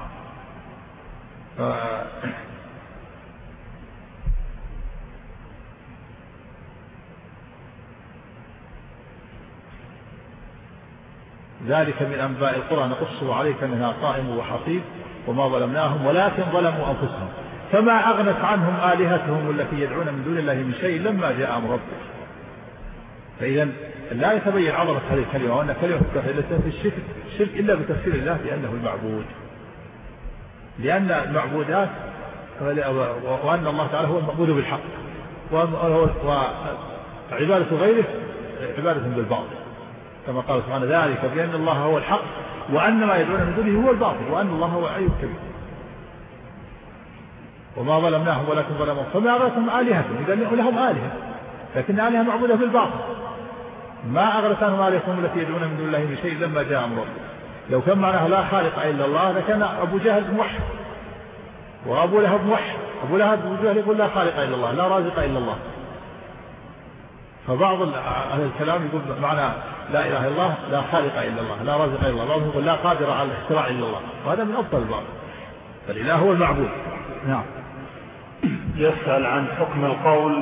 ذلك من أنباء القرى نقصه عليك منها قائم وحصيد وما ظلمناهم ولكن ظلموا أنفسهم فما أغنت عنهم آلهتهم التي يدعون من دون الله من شيء لما جاء أمر ربك. فإذا لا يتبين عظمة هذه الكلمة، وأن كلمة التوحيد لا تنفي الشرك إلا بتفسير الله بأنه المعبود، لأن المعبودات وأن الله تعالى هو المعبود بالحق، وعبادة غيره عبادة بالباطل، كما قال سبحانه ذلك بأن الله هو الحق وأن ما يدعون من دونه هو الباطل وأن الله هو العلي الكبير. وما ظلمناهم ولكن ظلموا فما أغرتهم آلهتهم، إذا لهم آلهة لكن آلهة معبودة بالباطل. ما أغرت عنهم آلهتهم التي يدعون من دون الله من شيء لما جاء أمر ربك. لو كان معناها لا خالق إلا الله لكان أبو جهل موحد وأبو لهب موحد. أبو لهب وأبو جهل يقول لا خالق إلا الله لا رازق إلا الله. فبعض أهل الكلام يقول معنى لا إله إلا الله لا خالق إلا الله لا رازق إلا الله، بعضهم يقول لا قادر على الاختراع إلا الله، وهذا من أبطل البعض، فالإله هو المعبود. نعم. يسأل عن حكم القول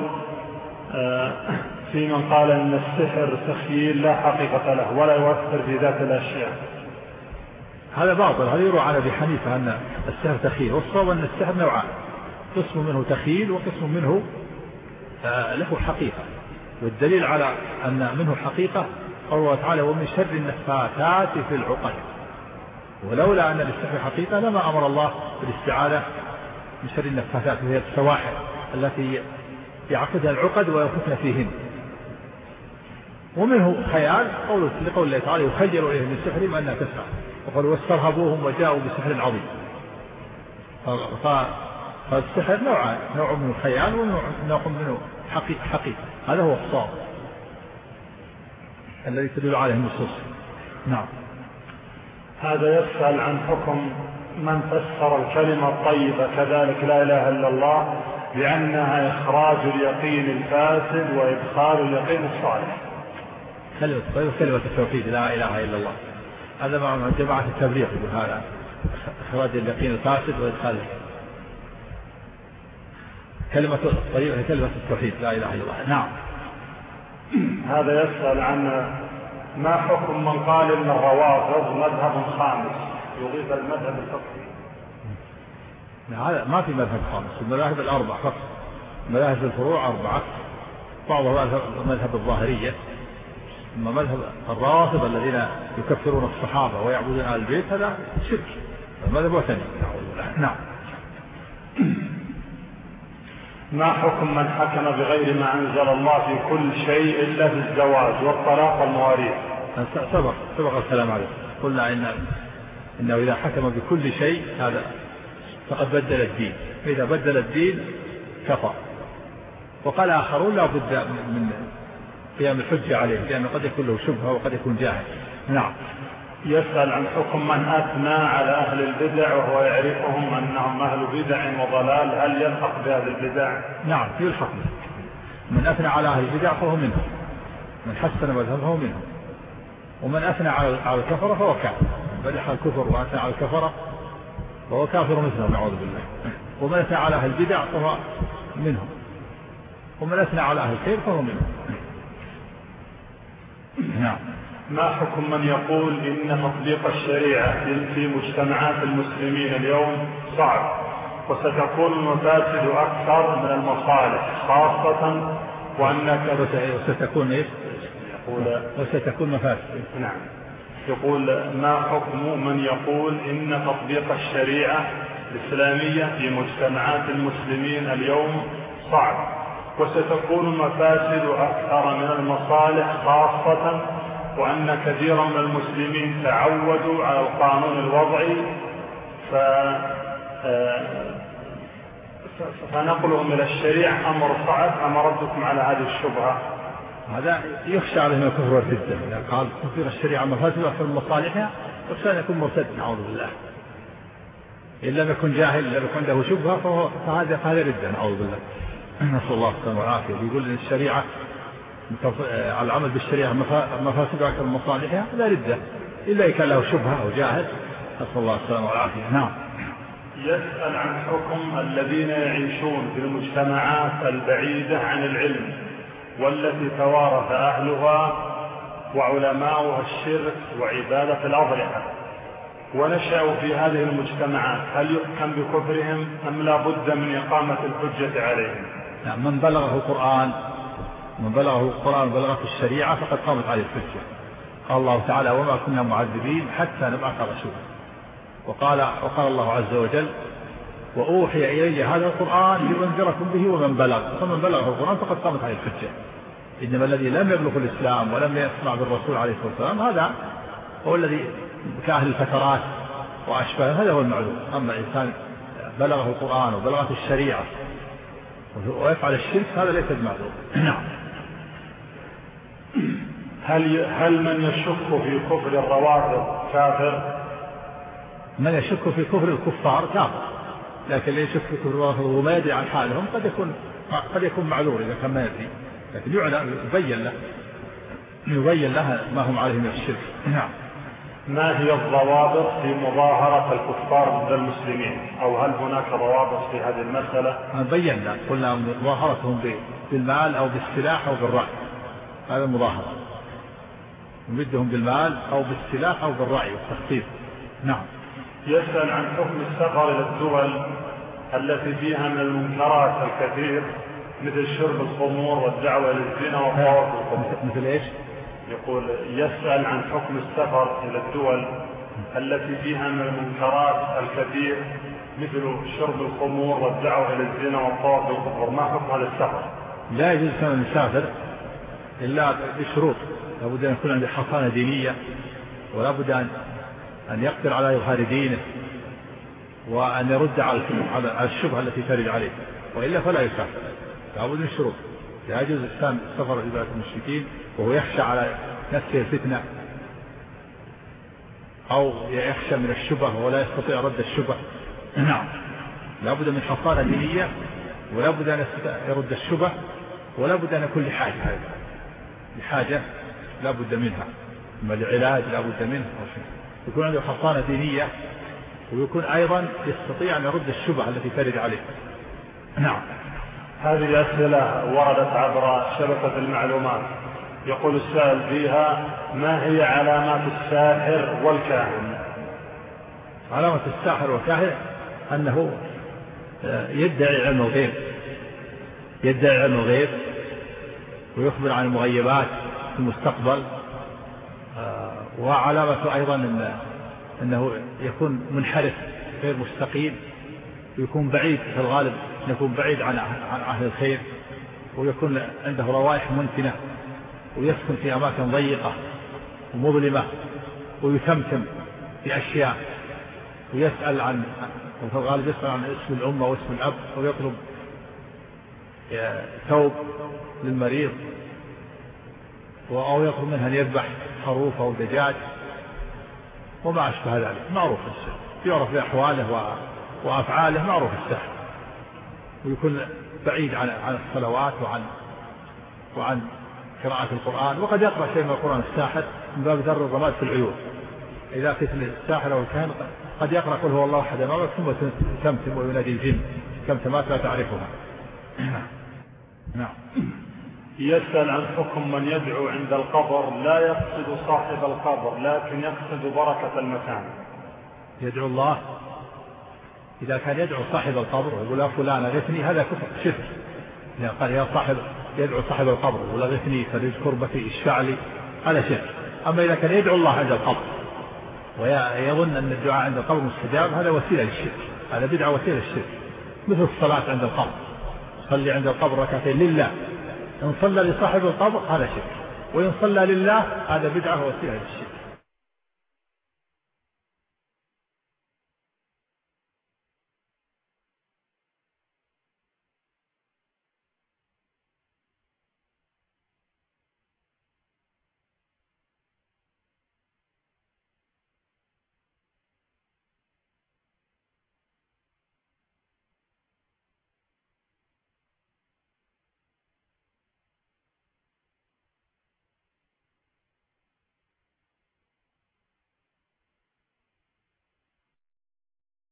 في من قال إن السحر تخييل لا حقيقة له ولا يؤثر في ذات الأشياء. هذا باطل، هذا يروى عن أبي حنيفة أن السحر تخييل، والصواب أن السحر نوعان، قسم منه تخييل وقسم منه له حقيقة. والدليل على أن منه حقيقة قوله تعالى ومن شر النفاثات في العقد. ولولا أن للسحر حقيقة لما أمر الله بالاستعاذة من شر النفاثات وهي السواحر التي يعقدها العقد وينفثن فيهن. ومنه خيال لقول الله تعالى يخيل إليهم من سحرهم أنها تسعى، وقالوا واسترهبوهم وجاءوا بسحر عظيم. فالسحر نوعان، نوع منه خيال ونوع منه حقيقة. هذا هو الصواب. الذي تدل عليه النصوص. نعم. هذا يسأل عن حكم من فسر الكلمة الطيبة كذلك لا إله إلا الله بأنها إخراج اليقين الفاسد وإدخال اليقين الصالح. كلمة التوحيد لا إله إلا الله، هذا مع جماعة التبليغ يقول هذا إخراج اليقين الفاسد وإدخال. كلمة طيبة كلمة التوحيد لا إله إلا الله. نعم. هذا يسأل عن ما حكم من قال إن الروافض مذهب خامس يضيف المذهب الفقهي. هذا ما في مذهب خامس، المذاهب الأربع فقط، مذاهب الفروع أربعة، بعضها مذهب الظاهرية، أما مذهب الروافض الذين يكفرون الصحابة ويعبدون آل البيت هذا شرك، مذهب وثني. نعم. ما حكم من حكم بغير ما أنزل الله في كل شيء إلا في الزواج والطلاق والمواريث؟ سبق الكلام عليه، قلنا إنه إذا حكم بكل شيء هذا فقد بدل الدين، فإذا بدل الدين كفر. وقال آخرون لا بد من قيام الحجة عليه لأنه قد يكون له شبهة وقد يكون جاهل. نعم. يسأل عن حكم من أثنى على أهل البدع وهو يعرفهم أنهم أهل بدع وضلال، هل يلحق بأهل البدع؟ نعم يلحق به. من أثنى على أهل البدع فهو منهم، من حسن مذهبه منهم، ومن أثنى على الكفرة فهو كافر، بدح الكفر وأثنى على الكفرة فهو كافر مثله نعوذ بالله. ومن أثنى على أهل البدع فهو منهم، ومن أثنى على أهل الخير فهو منهم. نعم. ما حكم من يقول إن تطبيق الشريعة في مجتمعات المسلمين اليوم صعب وستكون المفاسد أكثر من المصالح خاصة وأنك وستكون مفاسد. نعم. يقول ما حكم من يقول إن تطبيق الشريعة الإسلامية في مجتمعات المسلمين اليوم صعب وستكون المفاسد أكثر من المصالح خاصة وأن كثيرا من المسلمين تعودوا على القانون الوضعي فنقلهم إلى الشريعة أمر صعب، أما ردكم على هذه الشبهة؟ هذا يخشى عليه من الكفر والردة، إذا قال تطبيق الشريعة مفاسد أكثر من مصالحها يخشى أن يكون مرتد نعوذ بالله. إن لم يكن جاهل، إن لم يكن له شبهة فهذا ردة نعوذ بالله، نسأل الله السلامة والعافية. يقول إن الشريعة على العمل بالشريعة مفاسد أكثر من مصالحها لا ردة إلا إذا كان له شبهة أو جاهل، نسأل الله السلامة والعافية. نعم. يسأل عن حكم الذين يعيشون في المجتمعات البعيدة عن العلم والتي توارث أهلها وعلماؤها الشرك وعبادة الأضرحة ونشأوا في هذه المجتمعات، هل يحكم بكفرهم أم لا بد من إقامة الحجة عليهم؟ نعم. من بلغه القرآن وبلغته الشريعة فقد قامت عليه الحجة. قال الله تعالى وما كنا معذبين حتى نبعث رسولا. وقال الله عز وجل وأوحي إلي هذا القرآن لأنذركم به ومن بلغ، فمن بلغه القرآن فقد قامت عليه الحجة. إنما الذي لم يبلغ الإسلام ولم يسمع بالرسول عليه الصلاة والسلام هذا هو الذي كأهل الفترات وأشباه، هذا هو المعلوم. أما الإنسان بلغه القرآن وبلغته الشريعة ويفعل الشرك هذا ليس بمعلوم. نعم. هل من يشك في كفر الروافض كافر؟ من يشك في كفر الكفار كافر، لكن اللي يشك في كفر الروافض وما يدري عن حالهم قد يكون معذور إذا كان ما يدري، لكن يبين له ما هم عليه من الشرك. نعم. ما هي الضوابط في مظاهرة الكفار ضد المسلمين، أو هل هناك ضوابط في هذه المسألة؟ بينا قلنا مظاهرتهم بالمال أو بالسلاح أو بالرأي، هذا المظاهرة، نمدهم بالمال أو بالسلاح أو بالرأي والتخطيط. نعم. يسأل عن حكم السفر إلى الدول التي فيها من المنكرات الكثير مثل شرب الخمور والدعوة للزنا والطواف بالقبور. مثل إيش؟ يقول يسأل عن حكم السفر إلى الدول التي فيها من المنكرات الكثير مثل شرب الخمور والدعوة إلى الزنا والطواف بالقبور، ما حكم هذا السفر؟ لا يجوز أن يسافر إلا بشروط، لابد أن يكون عنده حصانة دينية، ولا بد أن يقدر على إظهار دينه، وأن يرد على الشبهة التي ترد عليه، وإلا فلا يسافر، لابد من الشروط. لا يجوز السفر إلى المشركين وهو يخشى على نفسه الفتنة أو يخشى من الشبه ولا يستطيع رد الشبه. نعم، لا بد من حصانة دينية، ولا بد أن يرد الشبه، ولا بد أن يكون لحاجة لا بد منها، أما العلاج لا بد منه، يكون عنده حصانة دينية، ويكون أيضا يستطيع أن يرد الشبه التي ترد عليه. نعم. هذه أسئلة وردت عبر شبكة المعلومات. يقول السائل فيها: ما هي علامات الساحر والكاهن؟ علامة الساحر والكاهن أنه يدعي علم الغيب، ويخبر عن المغيبات في المستقبل. وعلامته أيضا أنه يكون منحرف غير مستقيم، ويكون بعيد في الغالب، يكون بعيد عن أهل الخير، ويكون عنده روائح منتنة، ويسكن في أماكن ضيقة ومظلمة، ويتمتم بأشياء، ويسأل عن، وفي الغالب يسأل عن اسم الأمة واسم الأب، ويطلب ثوب للمريض، أو يطلب منها أن يذبح خروف أو دجاج وما أشبه ذلك. معروف السحر، يعرف بأحواله وأفعاله، معروف السحر. ويكون بعيد عن الصلوات وعن قراءة القرآن، وقد يقرأ شيء من القرآن الساحر من باب ذر الرماد في العيون. إذا فتن الساحر أو الكاهن قد يقرأ قل هو الله أحد ثم تمتم وينادي الجن تمتمات لا تعرفها. نعم. يسأل عن حكم من يدعو عند القبر لا يقصد صاحب القبر لكن يقصد بركة المكان. يدعو الله، إذا كان يدعو صاحب القبر ويقول يا فلان أغثني، هذا كفر شرك. إذا قال يدعو صاحب القبر ويقول أغثني فرج كربتي اشفع لي، هذا شرك. أما إذا كان يدعو الله عند القبر ويظن أن الدعاء عند القبر مستجاب، هذا وسيلة للشرك، هذا بدعة وسيلة للشرك. مثل الصلاة عند القبر، صلي عند القبر ركعتين لله، إن صلى لصاحب القبر هذا شرك، وإن صلى لله هذا بدعة وسيلة للشرك.